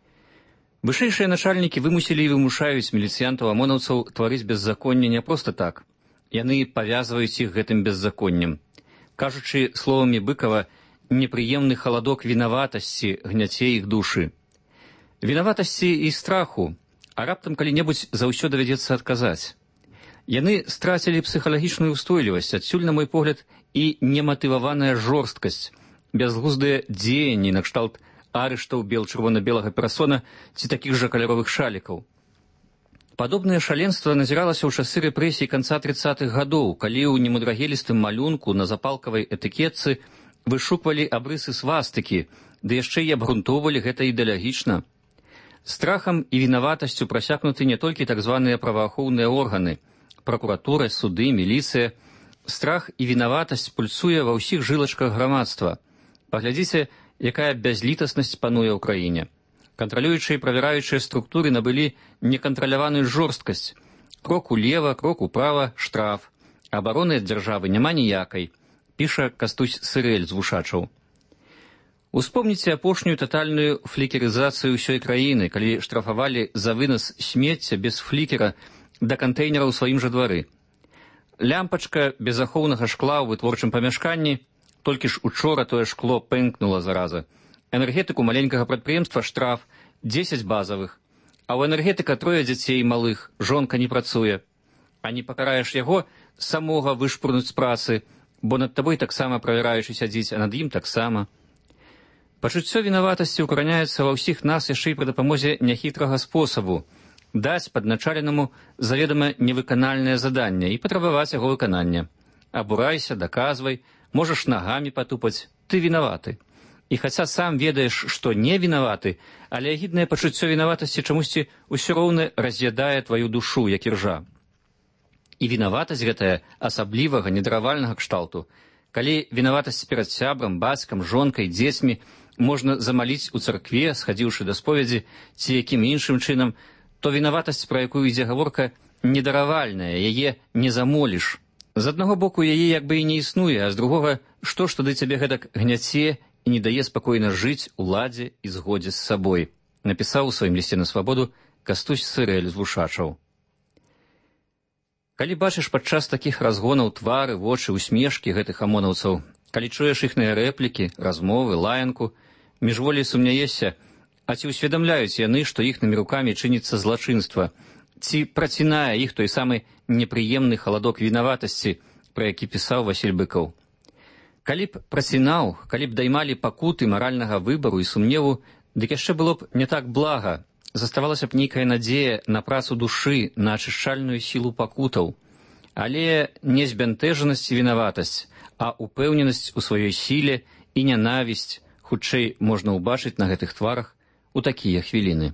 Вышэйшыя начальнікі вымусілі і вымушаюць міліцыянтаў-амонаўцаў тварыць беззаконне не проста так. Яны павязваюць іх гэтым беззаконнем. Кажучы словамі Быкава, непрыемны халадок вінаватасці гняце іх душы. Вінаватасці і страху, а раптам калі-небудзь заўсёды давядзецца адказаць. Яны страцілі псіхалагічную ўстойлівасць, адсюль, на мой погляд, і нематываваная жорсткасць, бязглуздыя дзеянні накшталт арыштаў бел-чырвона-белага перасона ці такіх жа каляровых шалікаў. Падобнае шаленства назіралася ў часы рэпрэсій канца трыццатых гадоў, калі ў немудрагелістым малюнку на запалкавай этыкетцы вышуквалі абрысы свастыкі, ды яшчэ і абгрунтоўвалі гэта ідэалагічна. Страхам і вінаватасцю прасякнуты не толькі так званыя праваахоўныя органы, пракуратура, суды, міліцыя. Страх і вінаватасць пульсуе ва ўсіх жылачках грамадства. Паглядзіце, якая бязлітаснасць пануе ў краіне. Кантралюючыя і правяраючыя структуры набылі некантраляваную жорсткасць. Крок улева, крок управа, штраф. Абароны ад дзяржавы няма ніякай, піша Кастусь Сырэль з Вушачаў. Успомніце апошнюю татальную флікерызацыю ўсёй краіны, калі штрафавалі за вынас смецця без флікера да кантэйнера ў сваім жа двары. Лямпачка безахоўнага шкла ў вытворчым памяшканні, толькі ж учора тое шкло пэнкнула зараза. Энергетыку маленькага прадпрыемства штраф дзесяць базавых, а ў энергетыка трое дзяцей малых, жонка не працуе. А не пакараеш яго, самога вышпурнуць з працы, бо над табой таксама правяраючы сядзіць, а над ім таксама. Пачуццё вінаватасці ўкараняецца ва ўсіх нас яшчэ і пры дапамозе няхітрага спосабу даць падначаленаму заведама невыканальнае заданне і патрабаваць яго выканання. Абурайся, даказвай, можаш нагамі патупаць, ты вінаваты. І хаця сам ведаеш, што не вінаваты, але агіднае пачуццё вінаватасці чамусьці ўсё роўна раз'ядае тваю душу, як іржа. І вінаватасць гэтая асаблівага, недаравальнага кшталту. Калі вінаватасць перад сябрам, бацькам, жонкай, дзецьмі можна замаліць у царкве, схадзіўшы да споведзі, ці якім іншым чынам, то вінаватасць, пра якую ідзе гаворка, недаравальная, яе не замоліш. З аднаго боку, яе як бы і не існуе, а з другога, што ж тады цябе гэтак гняце і не дае спакойна жыць у ладзе і згодзе з сабой, напісаў у сваім лісце на свабоду Кастусь Сырэль з Вушачаў. Калі бачыш падчас такіх разгонаў твары, вочы, усмешкі гэтых амонаўцаў, калі чуеш іхныя рэплікі, размовы, лаянку, міжволі сумняешся, а ці ўсведамляюць яны, што іхнымі рукамі чыніцца злачынства, ці працінае іх той самы непрыемны халадок вінаватасці, пра які пісаў Васіль Быкаў. Калі б працінаў, калі б даймалі пакуты маральнага выбару і сумневу, дык яшчэ было б не так блага, заставалася б нейкая надзея на працу душы, на ачышчальную сілу пакутаў. Але не збянтэжанасць і вінаватасць, а упэўненасць у сваёй сіле і нянавісць, хутчэй можна ўбачыць на гэтых тварах у такія хвіліны.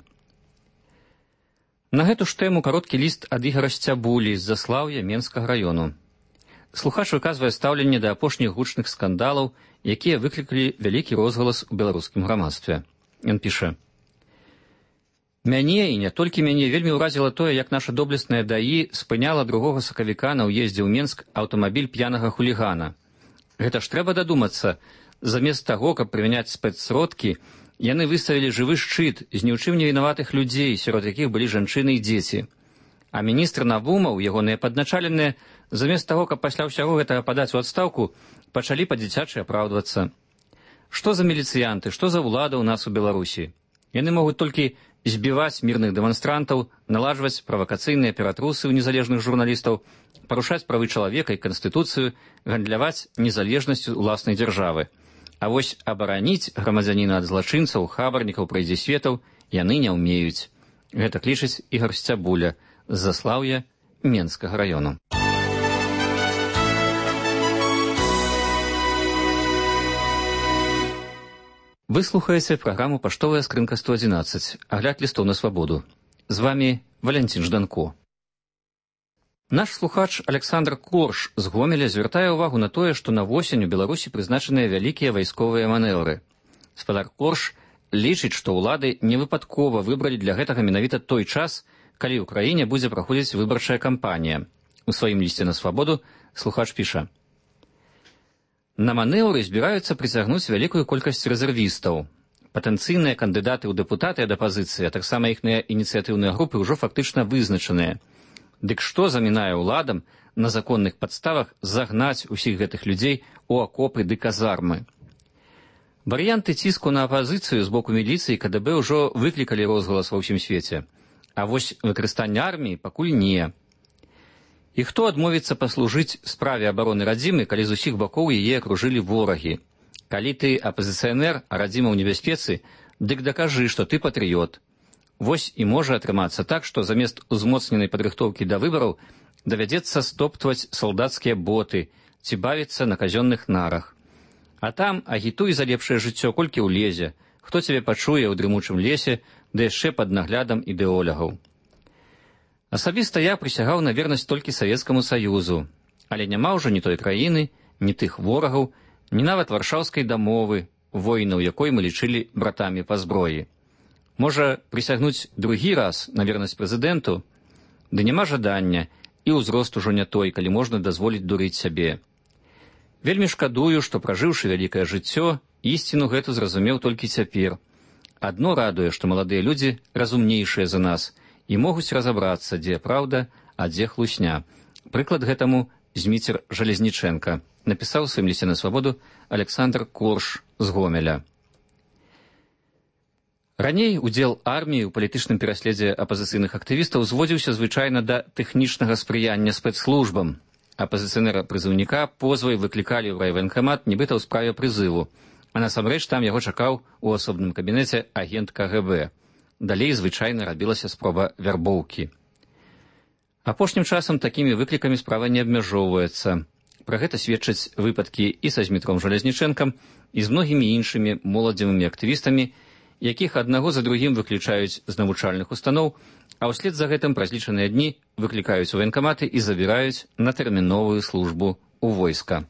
На гэту ж тэму кароткі ліст ад Ігара Сцябулі з Заслаўя Менскага раёну. Слухач выказвае стаўленне да апошніх гучных скандалаў, якія выклікалі вялікі розгалас у беларускім грамадстве. Ён піша: «Мяне, і не толькі мяне, вельмі ўразіла тое, як наша доблесная даі спыняла другога сакавіка на ўездзе ў Менск аўтамабіль п'янага хулігана. Гэта ж трэба дадумацца, замест таго, каб прымяняць спецсродкі, яны выставілі жывы шчыт з ні ў чым не вінаватых людзей, сярод якіх былі жанчыны і дзеці. А міністр Навумаў, ягоныя падначаленыя, замест таго, каб пасля ўсяго гэтага падаць у адстаўку, пачалі па-дзіцячы апраўдвацца. Што за міліцыянты, што за ўлада ў нас у Беларусі? Яны могуць толькі збіваць мірных дэманстрантаў, наладжваць правакацыйныя ператрусы ў незалежных журналістаў, парушаць правы чалавека і канстытуцыю, гандляваць незалежнасцю ўласнай дзяржавы. А вось абараніць грамадзяніна ад злачынцаў, хабарнікаў, прайдзісветаў яны не ўмеюць. Гэта клічыць Ігар Сцябуля з Заслаўя Менскага раёну. Вы слухаеце праграму «Паштовая скрынка сто адзінаццаць», агляд лістоў на свабоду. З вамі Валянцін Жданко. Наш слухач Александр Корж з Гомеля звяртае ўвагу на тое, што на восень у Беларусі прызначаныя вялікія вайсковыя манеўры. Спадар Корж лічыць, што ўлады невыпадкова выбралі для гэтага менавіта той час, калі ў краіне будзе праходзіць выбарчая кампанія. У сваім лісце на свабоду слухач піша: на манеўры збіраюцца прыцягнуць вялікую колькасць рэзервістаў. Патэнцыйныя кандыдаты ў дэпутаты ад апазіцыі, а таксама іхныя ініцыятыўныя групы ўжо фактычна вызначаныя. Дык што замінае ўладам на законных падставах загнаць усіх гэтых людзей у акопы ды казармы? Варыянты ціску на апазіцыю з боку міліцыі і ка дэ бэ ўжо выклікалі розгалас ва ўсім свеце, а вось выкарыстанне арміі пакуль не. І хто адмовіцца паслужыць справе абароны радзімы, калі з усіх бакоў яе акружылі ворагі? Калі ты апазіцыянер, а радзіма ў небяспецы, дык дакажы, што ты патрыёт. Вось і можа атрымацца так, што замест узмоцненай падрыхтоўкі да выбараў давядзецца стоптваць салдацкія боты ці бавіцца на казённых нарах. А там агітуй за лепшае жыццё, колькі ўлезе, хто цябе пачуе ў дрымучым лесе, ды яшчэ пад наглядам ідэолягаў. Асабіста я прысягаў на вернасць толькі Савецкаму Саюзу, але няма ўжо ні той краіны, ні тых ворагаў, ні нават варшаўскай дамовы, воінаў якой мы лічылі братамі па зброі. Можа, прысягнуць другі раз на вернасць прэзідэнту? Ды няма жадання, і ўзрост ужо не той, калі можна дазволіць дурыць сябе. Вельмі шкадую, што, пражыўшы вялікае жыццё, ісціну гэту зразумеў толькі цяпер. Адно радуе, што маладыя людзі разумнейшыя за нас і могуць разабрацца, дзе праўда, а дзе хлусня. Прыклад гэтаму Зміцер Жалезнічэнка, напісаў у сваім лісце на свабоду Александр Корж з Гомеля. Раней удзел арміі ў палітычным пераследзе апазіцыйных актывістаў зводзіўся звычайна да тэхнічнага спрыяння спецслужбам. Апазіцыянера-прызыўніка позвай выклікалі ў райваенкамат нібыта ў справе прызыву, а насамрэч там яго чакаў у асобным кабінеце агент ка гэ бэ. Далей звычайна рабілася спроба вярбоўкі. Апошнім часам такімі выклікамі справа не абмяжоўваецца. Пра гэта сведчаць выпадкі і са Змітром Жалезнічэнкам, і з многімі іншымі моладзевымі актывістамі, якіх аднаго за другім выключаюць з навучальных устаноў, а ўслед за гэтым праз лічаныя дні выклікаюць у ваенкаматы і забіраюць на тэрміновую службу ў войска.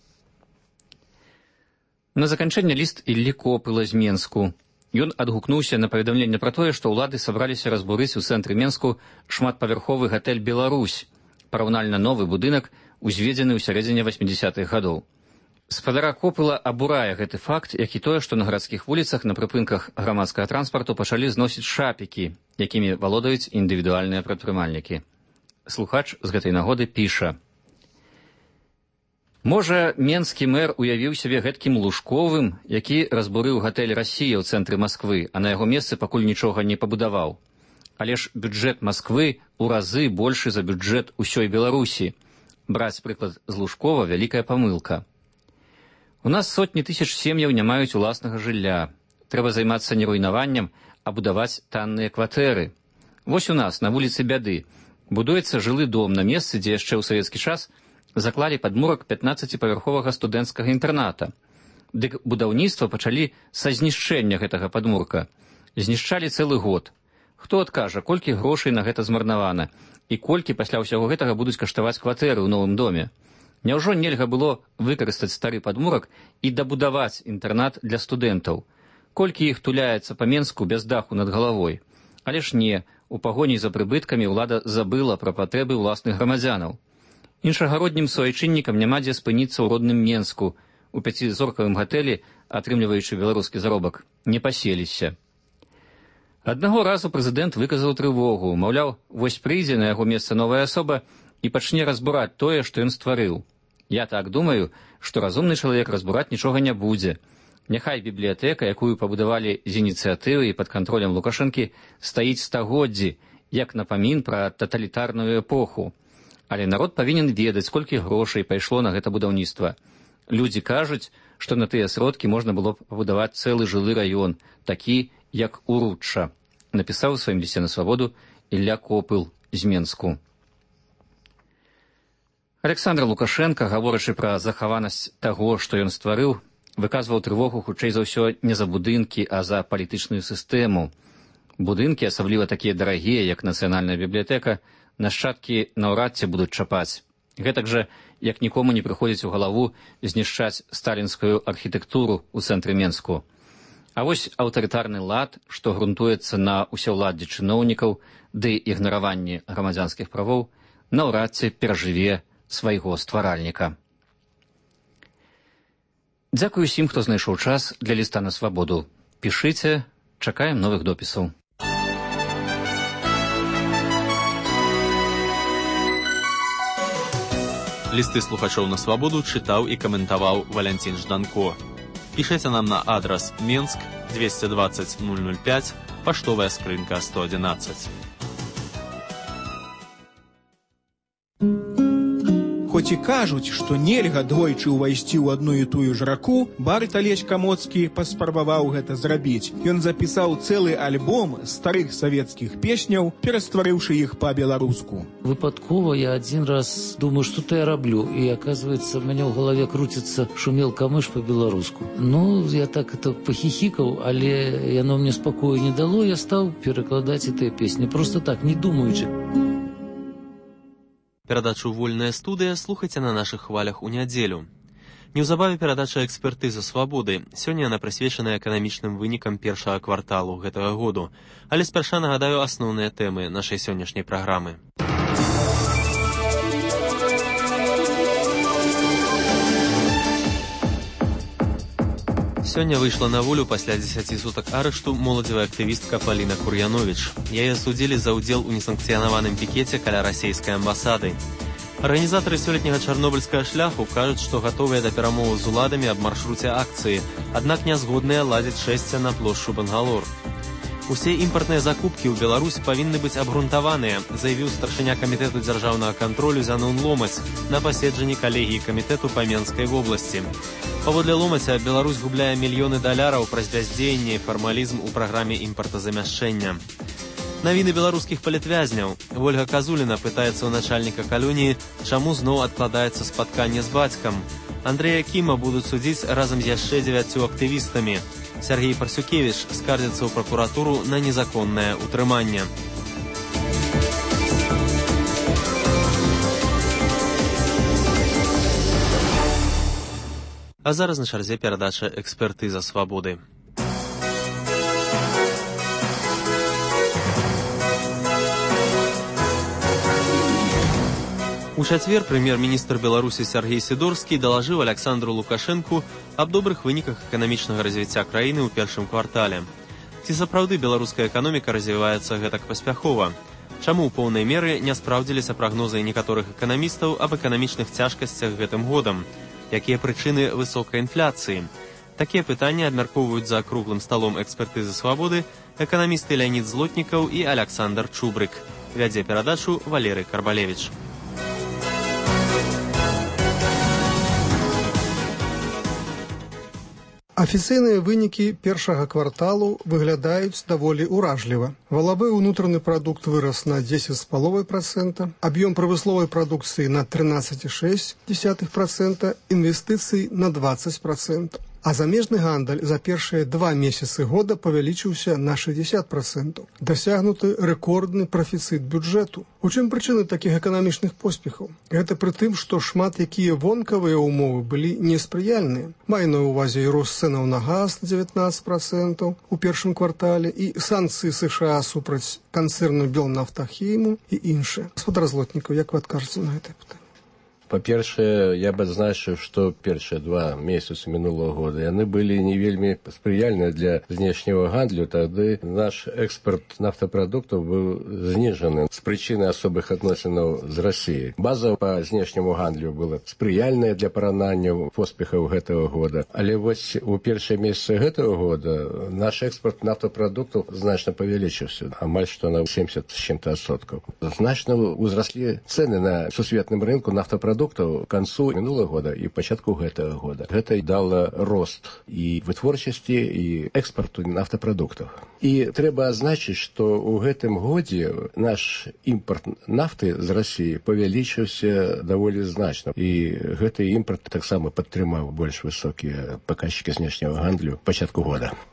На заканчэнне ліст Іллі Копыла з Менску. Ён адгукнуўся на паведамленне пра тое, што ўлады сабраліся разбурыць у цэнтры Менску шматпавярховы гатэль «Беларусь», параўнальна новы будынак, узведзены ў сярэдзіне васьмідзясятых гадоў. Спадара Копыла абурае гэты факт, як і тое, што на гарадскіх вуліцах на прыпынках грамадскага транспарту пачалі зносіць шапікі, якімі валодаюць індывідуальныя прадпрымальнікі. Слухач з гэтай нагоды піша: «Можа, менскі мэр уявіў сябе гэткім Лужковым, які разбурыў гатэль «Расія» ў цэнтры Масквы, а на яго месцы пакуль нічога не пабудаваў. Але ж бюджэт Масквы ў разы большы за бюджэт усёй Беларусі. Браць прыклад з Лужкова – вялікая памылка. У нас сотні тысяч сем'яў не маюць уласнага жылля. Трэба займацца не руйнаваннем, а будаваць танныя кватэры. Вось у нас, на вуліцы Бяды, будуецца жылы дом на месцы, дзе яшчэ ў савецкі час заклалі падмурак пятнаццаціпавярховага студэнцкага інтэрната. Дык будаўніцтва пачалі са знішчэння гэтага падмурка. Знішчалі цэлы год. Хто адкажа, колькі грошай на гэта змарнавана, і колькі пасля ўсяго гэтага будуць каштаваць кватэры ў новым доме? Няўжо нельга было выкарыстаць стары падмурак і дабудаваць інтэрнат для студэнтаў? Колькі іх туляецца па Менску без даху над галавой? Але ж не, у пагоні за прыбыткамі ўлада забыла пра патрэбы ўласных грамадзянаў. Іншагароднім суайчыннікам няма дзе спыніцца ў родным Менску. У пяцізоркавым гатэлі, атрымліваючы беларускі заробак, не паселіся. Аднаго разу прэзідэнт выказаў трывогу, маўляў, вось прыйдзе на яго месца новая асоба і пачне разбураць тое, што ён стварыў. Я так думаю, што разумны чалавек разбураць нічога не будзе. Няхай бібліятэка, якую пабудавалі з ініцыятывы і пад кантролем Лукашэнкі, стаіць стагоддзі, як напамін пра таталітарную эпоху. Але народ павінен ведаць, колькі грошай пайшло на гэта будаўніцтва. Людзі кажуць, што на тыя сродкі можна было б пабудаваць цэлы жылы раён, такі, як Уручча, напісаў у сваім лісце на свабоду Ілля Копыл з Менску. Александр Лукашенко, гаворачы пра захаванасць таго, што ён стварыў, выказваў трывогу хутчэй за ўсё не за будынкі, а за палітычную сістэму. Будынкі, асабліва такія дарагія, як Нацыянальная бібліятэка, нашчадкі наўрад ці будуць чапаць. Гэтак жа, як нікому не прыходзіць у галаву знішчаць сталінскую архітэктуру ў цэнтры Менску. А вось аўтарытарны лад, што грунтуецца на ўсеўладдзі чыноўнікаў ды ігнараванні грамадзянскіх правоў, наўрад ці перажыве свайго стваральніка. Дзякую усім, хто знайшоў час для ліста на свабоду. Пішыце, чакаем новых допісаў. Лісты слухачоў на свабоду чытаў і каментаваў Валянцін Жданко. Пішыце нам на адрас Менск двести двадцать ноль ноль пять, паштовая скрынка сто одиннадцать. Хоць і кажуць, што нельга двойчы ўвайсці ў адну і тую ж раку, Барт Алесь Камоцкі паспрабаваў гэта зрабіць. Ён запісаў цэлы альбом старых савецкіх песняў, перастварыўшы іх па-беларуску. Выпадкова я адзін раз думаю, што то я раблю, і оказывается, у мяне ў галаве круціцца «Шумел камыш» па-беларуску. Ну, я так это пахіхікаў, але яно мне спакою не дало, я стаў перакладаць гэтыя песні, просто так, не думаючы. Перадачу «Вольная студыя» слухайце на нашых хвалях у нядзелю. Неўзабаве перадача «Экспертыза свабоды». Сёння яна прысвечаная эканамічным вынікам першага кварталу гэтага году. Але спярша нагадаю асноўныя тэмы нашай сённяшняй праграмы. Сёння выйшла на волю пасля дзесяці сутак арышту моладзевая актывістка Паліна Кур'яновіч. Яе судзілі за ўдзел у несанкцыянаваным пікеце каля расійскай амбасады. Арганізатары сёлетняга чарнобыльскага шляху кажуць, што гатовыя да перамоваў з уладамі аб маршруце акцыі, аднак не згодныя ладзіць шэсце на плошчу Бангалор. Усе імпартныя закупкі ў Беларусь павінны быць абгрунтаваныя, заявіў старшыня камітэту дзяржаўнага кантролю Зянон Ломаць на паседжанні калегіі камітэту па Менскай вобласці. Паводле Ломаця, Беларусь губляе мільёны даляраў праз бяздзеянне і фармалізм у праграме імпартазамяшчэння. Навіны беларускіх палітвязняў. Вольга Казуліна пытаецца ў начальніка калоніі, чаму зноў адкладаецца спатканне з бацькам. Андрэя Кіма будуць судзіць разам з яшчэ дзевяццю актывістамі. Сергей Парсюкевіч скардзіцца ў пракуратуру на незаконнае ўтрыманне. А зараз на чарзе перадача «Экспертыза свабоды». У чацвер прэм'ер-міністр Беларусі Сергей Сідорскі далажыў Аляксандру Лукашэнку аб добрых выніках эканамічнага развіцця краіны ў першым квартале. Ці сапраўды беларуская эканоміка развіваецца гэтак паспяхова? Чаму ў поўнай меры не спраўдзіліся прагнозы некаторых эканамістаў аб эканамічных цяжкасцях гэтым годам? Якія прычыны высокай інфляцыі? Такія пытанні абмяркоўваюць за круглым сталом «Экспертызы свабоды» эканамісты Леонід Злотнікаў і Аляксандр Чубрык. Вядзе перадачу Валерый Карбалевич. Афіцыйныя вынікі першага кварталу выглядаюць даволі ўражліва. Валавы ўнутраны прадукт вырас на дзесяць з паловай працэнта, аб'ём прамысловай прадукцыі на трынаццаць і шэсць дзесятых працэнта, інвестыцый на дваццаць працэнтаў. А замежны гандаль за першыя два месяцы года павялічыўся на шэсцьдзесят працэнтаў. Дасягнуты рэкордны прафіцыт бюджэту. У чым прычыны такіх эканамічных поспехаў? Гэта пры тым, што шмат якія вонкавыя ўмовы былі неспрыяльныя. Маю на ўвазе і рост цэнаў на газ на дзевятнаццаць працэнтаў у першым квартале, і санкцыі США супраць канцэрну Белнафтахіму і іншыя. Гаспадар Злотнікаў, як вы адкажаце на гэтае пытанне? Па-першае, я б адзначыў, што першыя два месяцы мінулого года яны былі не вельмі спрыяльныя для знешняга гандлю, тады наш экспорт нафтапрадуктаў быў зніжаны з прычыны асобых адносінаў з Расіяй. База па знешняму гандлю была спрыяльная для параўнання поспехаў гэтага года, але вось у першыя месяцы гэтага года наш экспорт нафтапрадуктаў значна павялічыўся, амаль што на семьдесят з чым-то адсоткаў. Значна ўзраслі цэны на сусветным рынку нафтапрадуктаў к концу минулого года и початку гэтага года. Гэта дало рост и вытворчасці, и экспорту нафтапрадуктаў. И трэба адзначыць, што ў гэтым годзе наш імпорт нафты з Расіі павялічыўся даволі значна. І гэты імпорт таксама падтрымаў больш высокія паказчыкі знешняга гандлю пачатку года.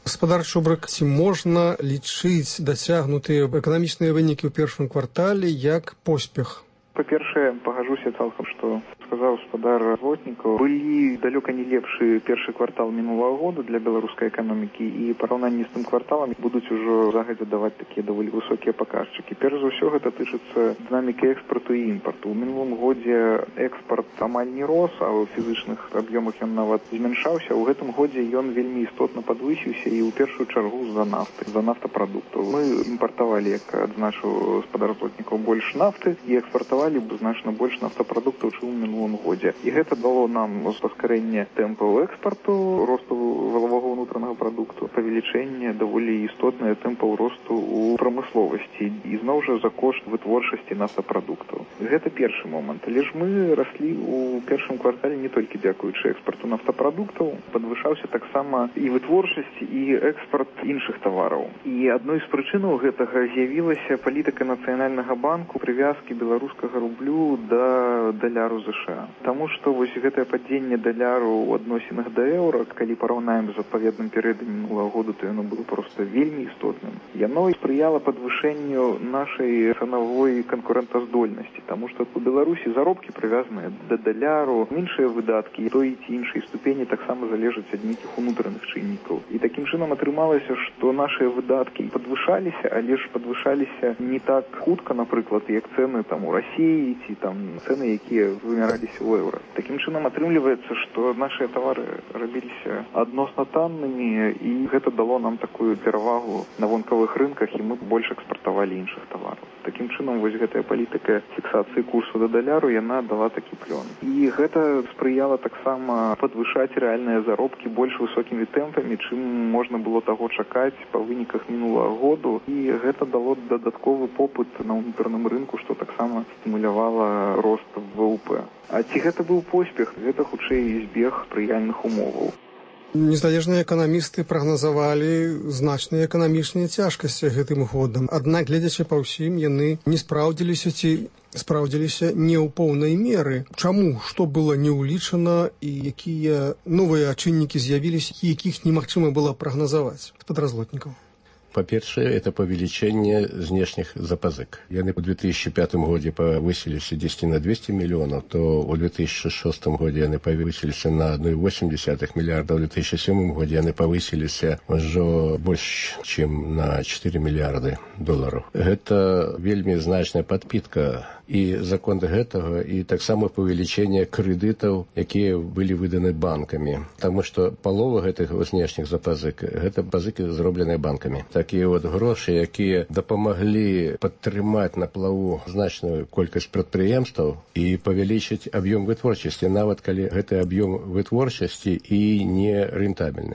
Гаспадар Чубрык, ці можна лічыць дасягнутыя эканамічныя вынікі ў першым квартале як поспех? Па-першае, пагажуся цалкам, што сказаў гаспадар Злотнікаў, былі далёка не лепшы першы квартал мінулага года для беларускай эканомікі, і параўнанні з тым кварталам будуць ужо загадзя даваць такія даволі высокія паказчыкі. Перш за ўсё гэта тычыцца дынамікі экспарту і імпарту. У мінулым годзе экспарт амаль не рос, а ў фізычных аб'ёмах ён нават змяншаўся. У гэтым годзе ён вельмі істотна падвысіўся, і ў першую чаргу за нафты, за нафтапрадуктаў. Мы імпартавалі, як адзначыў гаспадар Злотнікаў, больш нафты і экспартавалі значна больш нафтапрадуктаў, чым у мінулым годзе. І гэта дало нам паскарэнне тэмпаў экспарту, росту валавога ўнутранага прадукту, павелічэнне даволі істотнае тэмпаў росту ў прамысловасці і зноў жа за кошт вытворчасці нафтапрадуктаў. Гэта першы момант. Але ж мы раслі ў першым квартале не толькі дзякуючы экспарту нафтапрадуктаў, падвышаўся таксама і вытворчасць, і экспарт іншых тавараў. І адной з прычынаў гэтага з'явілася палітыка Нацыянальнага банку прывязкі беларускага рублю да даляру ЗША. Таму што вось гэтае падзенне даляру ў адносінах да еўра, калі параўнаем з адпаведным перыядам мінулага года, то яно было проста вельмі істотным. Яно спрыяла падвышэнню нашай цанавой канкурэнтаздольнасці, таму што у Беларусі заробкі прывязаныя да даляру, іншыя выдаткі і той ці іншай ступені таксама залежаць ад нейкіх унутраных чыннікаў. І такім чынам атрымалася, што нашыя выдаткі падвышаліся, але ж падвышаліся не так хутка, напрыклад, як цэны там у Расіі ці там цэны, якія вымяраліся ў еўра. Такім чынам атрымліваецца, што нашыя тавары рабіліся адносна таннымі, і гэта дало нам такую перавагу на вонкавых рынках, і мы больш экспартавалі іншых тавараў. Такім чынам вось гэтая палітыка фіксацыі курсу да даляру, яна дала такі плён. І гэта спрыяла таксама падвышаць рэальныя заробкі больш высокімі тэмпамі, чым можна было таго чакаць па выніках мінулага году, і гэта дало дадатковы попыт на ўнутраным рынку, што таксама стымулявала рост ВВП. А ці гэта быў поспех? Гэта хутчэй збег спрыяльных умоваў. Незалежныя эканамісты прагназавалі значныя эканамічныя цяжкасці гэтым годам. Аднак, гледзячы па ўсім, яны не спраўдзіліся ці спраўдзіліся не ў поўнай меры. Чаму? Што было не ўлічана і якія новыя чыннікі з'явіліся, якіх немагчыма было прагназаваць? Гаспадар Злотнікаў. По-першее, это повеличение внешних запазык. Яны в две тысячи пятом году повысились десять на двести миллионов, то в две тысячи шестом году яны повысились на одна целая восемь десятых миллиарда, в две тысячи седьмом году яны повысились уже больше, чем на четыре миллиарда долларов. Это вельми значная подпитка і закон гэтага, і таксама павелічэнне крэдытаў, якія былі выданы банкамі. Таму што палова гэтых знешніх запазык, гэта пазыкі зробленыя банкамі. Такія вот грошы, якія дапамаглі падтрымаць на плаву значную колькасць прадпрыемстваў і павялічыць аб'ём вытворчасці, нават калі гэты аб'ём вытворчасці і не рэнтабельны.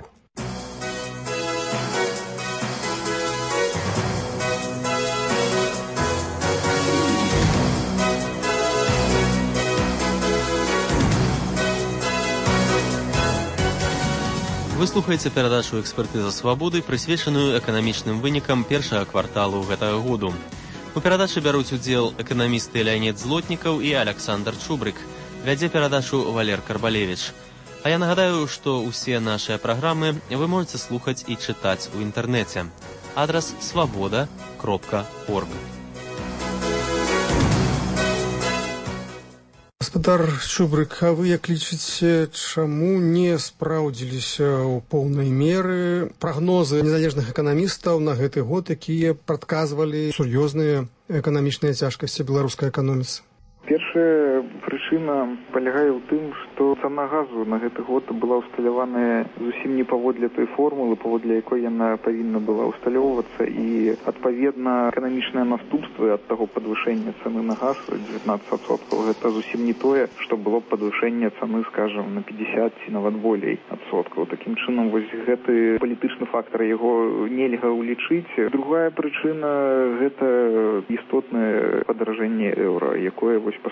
Вы слухаеце перадачу «Экспертыза свабоды», прысвечаную эканамічным вынікам першага кварталу гэтага году. У перадачы бяруць удзел эканамісты Леонид Злотнікаў і Александр Чубрык. Вядзе перадачу Валер Карбалевич. А я нагадаю, што ўсе нашыя праграмы вы можаце слухаць і чытаць у інтэрнэце. Адрас свабода кропка орг. Гаспадар Чубрык, а вы як лічыце, чаму не спраўдзіліся ў поўнай меры прагнозы незалежных эканамістаў на гэты год, якія прадказвалі сур'ёзныя эканамічныя цяжкасці беларускай эканоміцы? Першая прычына палягае ў тым, што цана газу на гэты год была ўсталяваная зусім не паводле той формулы, паводле якой яна павінна была ўсталёўвацца, і адпаведна эканамічныя наступствы ад таго падвышэння цаны на газ дзевятнаццаць адсоткаў гэта зусім не тое, што было б падвышэнне цаны, скажам, на пятьдесят ці нават болей адсоткаў. Такім чынам вось гэты палітычны фактар, яго нельга ўлічыць. Другая прычына гэта істотнае падаражэнне еўра, якое вось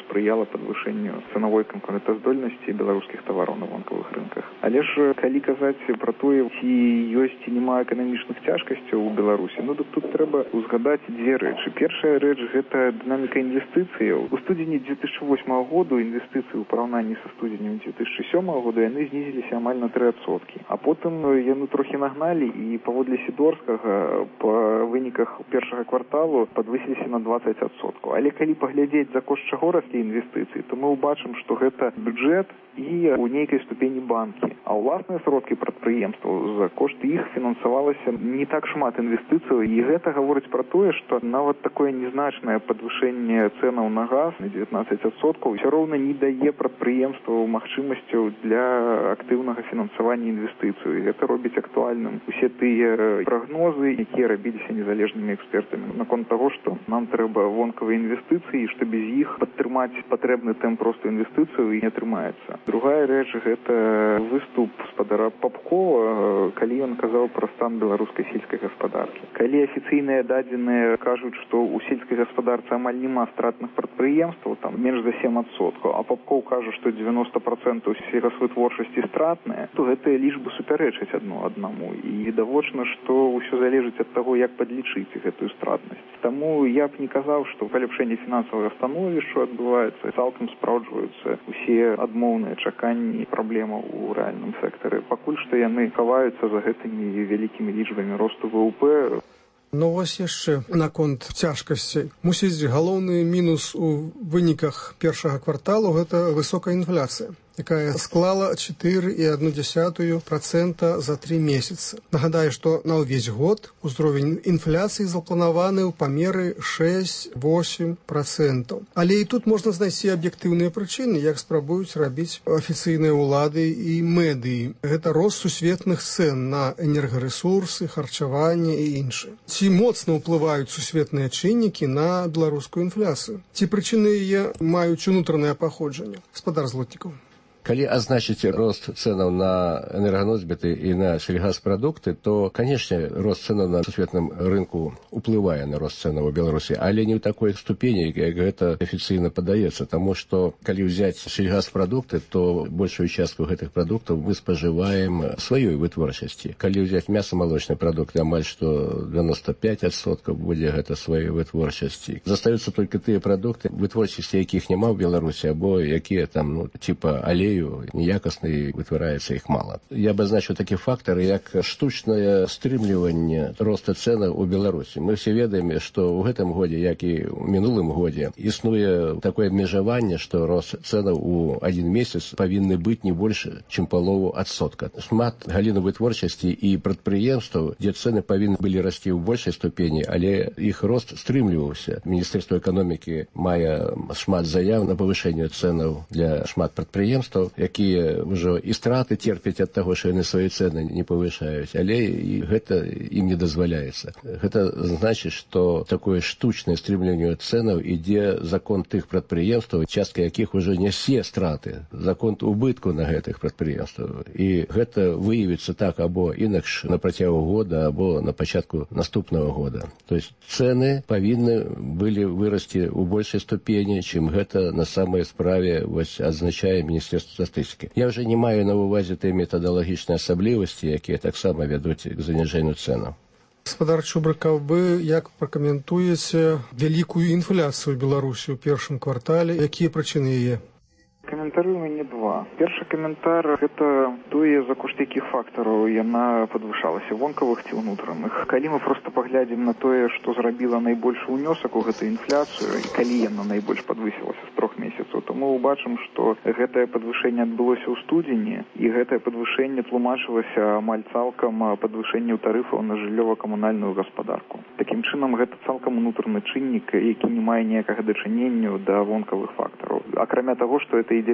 спрыяла падвышэнню цанавой канкурэнтаздольнасці беларускіх тавараў на вонкавых рынках. Але ж калі казаць пра тое, ці ёсць ці няма эканамічных цяжкасцяў у Беларусі, ну дык тут трэба узгадаць дзве рэчы. Першая рэч – гэта дынаміка інвестыцыяў. У студзені две тысячи восьмого году інвестыцыі ў параўнанні са студзенем две тысячи сёмого года яны знізіліся амаль на тры адсоткі. А потым яны трохі нагналі і паводле Сідорскага па выніках першага кварталу падвысіліся на двадцать адсоткаў. Але калі паглядзець, за кошт чаго раслі інвестыцыі, то мы ўбачым, што гэта бюджэт і у нейкай ступені банкі. А ўласныя сродкі прадпрыемстваў, за кошт іх фінансавалася не так шмат інвестыцыяў. І гэта гаворыць пра тое, што нават такое незначнае падвышэнне цэнаў на газ на дзевятнаццаць адсоткаў ўсё роўна не дае прадпрыемстваў магчымасцяў для актыўнага фінансавання інвестыцыяў. І гэта робіць актуальным усе тыя прагнозы, якія рабіліся незалежнымі экспертамі наконт таго, што нам трэба вонкавыя інвестыцыі, і што без іх падтрымаць патрэбны тэмп росту інвестыцыяў і не атрымаецца. Другая рэч – гэта выступ гаспадара Папкова, калі ён казаў пра стан беларускай сельскай гаспадаркі. Калі афіцыйныя дадзеныя кажуць, што ў сельскай гаспадарцы амаль няма стратных прадпрыемстваў, там менш за сем адсоткаў, а Папков кажа, што девяносто процентов сельгасвытворчасці стратныя, то гэтыя лічбы супярэчаць адно аднаму. І відавочна, што ўсё залежыць ад таго, як падлічыць гэтую стратнасць. Таму я б не казаў, што паляпшэнне фінансавага становішча адбываецца, цалкам спраўджваюцца усе адмоўныя чаканні праблемаў у рэальным сектары. Пакуль што яны хаваюцца за гэтымі вялікімі лічбамі росту ВВП. Ну вось яшчэ наконт цяжкасцей. Мусіць, галоўны мінус у выніках першага кварталу – гэта высокая інфляцыя, якая склала чатыры і адну дзясятую працэнта за тры месяцы. Нагадаю, што на ўвесь год узровень інфляцыі запланаваны ў памеры шэсць-восем працэнтаў. Але і тут можна знайсці аб'ектыўныя прычыны, як спрабуюць рабіць афіцыйныя ўлады і медыі. Гэта рост сусветных цэн на энергарэсурсы, харчаванне і іншае. Ці моцна ўплываюць сусветныя чыннікі на беларускую інфляцыю? Ці прычыны яе маюць унутранае паходжанне? Гаспадар Злотнікаў. Калі азначыць рост цэнаў на энерганосьбіты і на сельгаспрадукты, то, канешне, рост цэнаў на сусветным рынку уплывае на рост цэнаў у Беларусі, але не ў такой ступені, як гэта афіцыйна падаецца, таму што калі ўзяць сельгаспрадукты, то большую частку гэтых прадуктаў мы спажываем сваёй вытворчасці. Калі ўзяць мяса-малочныя прадукты, амаль што девяносто пять адсоткаў будзе гэта сваёй вытворчасці. Застаюцца толькі тыя прадукты, вытворчасці якіх няма ў Беларусі, або якія там, ну, типа алею, неякасны, вытвараецца іх мала. Я абазначу такі фактар, як штучнае стрымліванне роста цэнаў у Беларусі. Мы все ведаем, што ў гэтым годзе, як і ў мінулым годзе, існуе такое абмежаванне, што рост цэнаў у адзін месяц павінны быць не больш, чым палову адсотка. Шмат галін вытворчасці і прадпрыемстваў, дзе цэны павінны былі расці ў большай ступені, але іх рост стрымліваўся. Міністэрства эканомікі мае шмат заяў на павышэнне цэнаў для шмат прадпрыемстваў, якія ўжо і страты терпяць ад таго, што яны свае цэны не павышаюць, але і гэта ім не дазваляецца. Гэта значыць, што такое штучнае стрымліванне цэнаў ідзе за конт тых прадпрыемстваў, частка якіх ужо нясе страты, за конт убытку на гэтых прадпрыемствах. І гэта выявіцца так або інакш на працягу года, або на пачатку наступнага года. То есть цэны павінны былі вырасці ў большай ступені, чым гэта на самай справе вось азначае Міністэрства статыстыкі. Я ўжо не маю на ўвазе тыя метадалагічныя асаблівасці, якія таксама вядуць к заніжэнню цэнаў. Гаспадар Чубрыкаў, вы як пракаментуеце вялікую інфляцыю ў Беларусі ў першым квартале? Якія прычыны яе? Каментары у мяне два. Першы каментар – гэта тое, за кошт якіх фактараў яна падвышалася, вонкавых ці ўнутраных. Калі мы проста паглядзім на тое, што зрабіла найбольшы ўнёсак у гэтую інфляцыю, і калі яна найбольш падвысілася з трох месяцаў, то мы ўбачым, што гэтае падвышэнне адбылося ў студзені, і гэтае падвышэнне тлумачылася амаль цалкам падвышэннем тарыфаў на жыллёва-камунальную гаспадарку. Такім чынам, гэта цалкам унутраны чыннік, які не мае ніякага дачынення да вонкавых фактараў. Акрамя таго, што гэта ідзе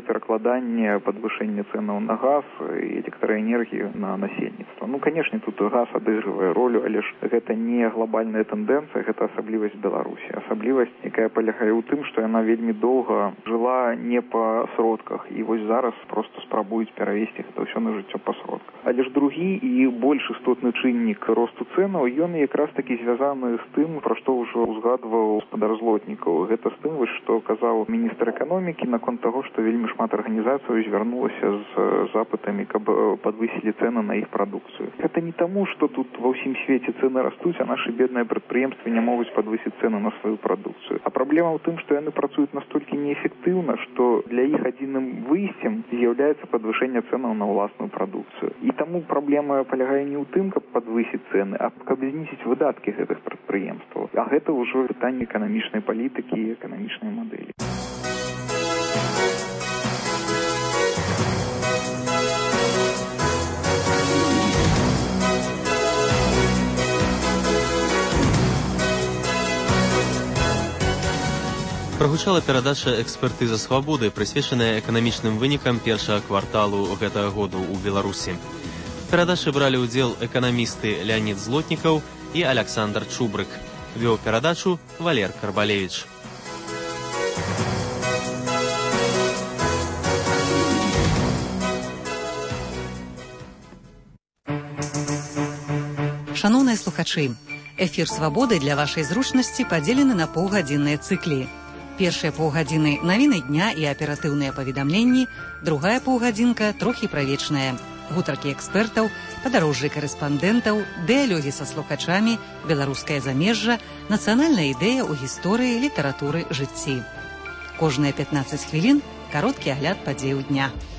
перакладанне падвышэння цэнаў на газ і электраэнергію на насельніцтва. Ну, канешне, тут газ адыгрывае ролю, але ж гэта не глобальная тэндэнцыя, гэта асаблівасць Беларусі. Асаблівасць, якая палягае ў тым, што яна вельмі доўга жыла не па сродках, і вось зараз проста спрабуюць перавесці гэта ўсё на жыццё па сродках. Але ж другі і больш істотны чыннік росту цэнаў, ён якраз такі звязаны з тым, пра што ўжо узгадваў гаспадар Злотнікаў. Гэта з тым, што казаў міністр эканомікі наконт таго, што вельмі шмат арганізацый звярнулася з запытамі, каб падвысілі цэны на іх прадукцыю. Гэта не таму, што тут ва ўсім свеце цэны растуць, а нашы бедныя прадпрыемствы не могуць падвысіць цэны на сваю прадукцыю. А праблема ў тым, што яны працуюць настолькі неэфектыўна, што для іх адзіным выйсцем з'яўляецца падвышэнне цэнаў на ўласную прадукцыю. І таму праблема палягае не ў тым, каб падвысіць цэны, а каб знізіць выдаткі гэтых прадпрыемстваў. А гэта ўжо пытанне эканамічнай палітыкі і эканамічнай мадэлі. Прагучала перадача «Экспертыза свабоды», прысвечаная эканамічным вынікам першага кварталу гэтага году ў Беларусі. В перадачы бралі ўдзел эканамісты Леонид Злотнікаў і Александр Чубрык. Вёў перадачу Валер Карбалевич. Шановныя слухачы, эфір «Свабоды» для вашай зручнасці падзелены на паўгадзінныя цыклі. Першыя паўгадзіны навіны дня і аператыўныя паведамленні, другая паўгадзінка трохі правечная. Гутаркі экспертаў, падарожжы карэспандэнтаў, дыялогі са слухачамі, беларускае замежжа, нацыянальная ідэя ў гісторыі, літаратуры, жыцці. Кожныя пятнаццаць хвілін кароткі агляд падзеяў дня.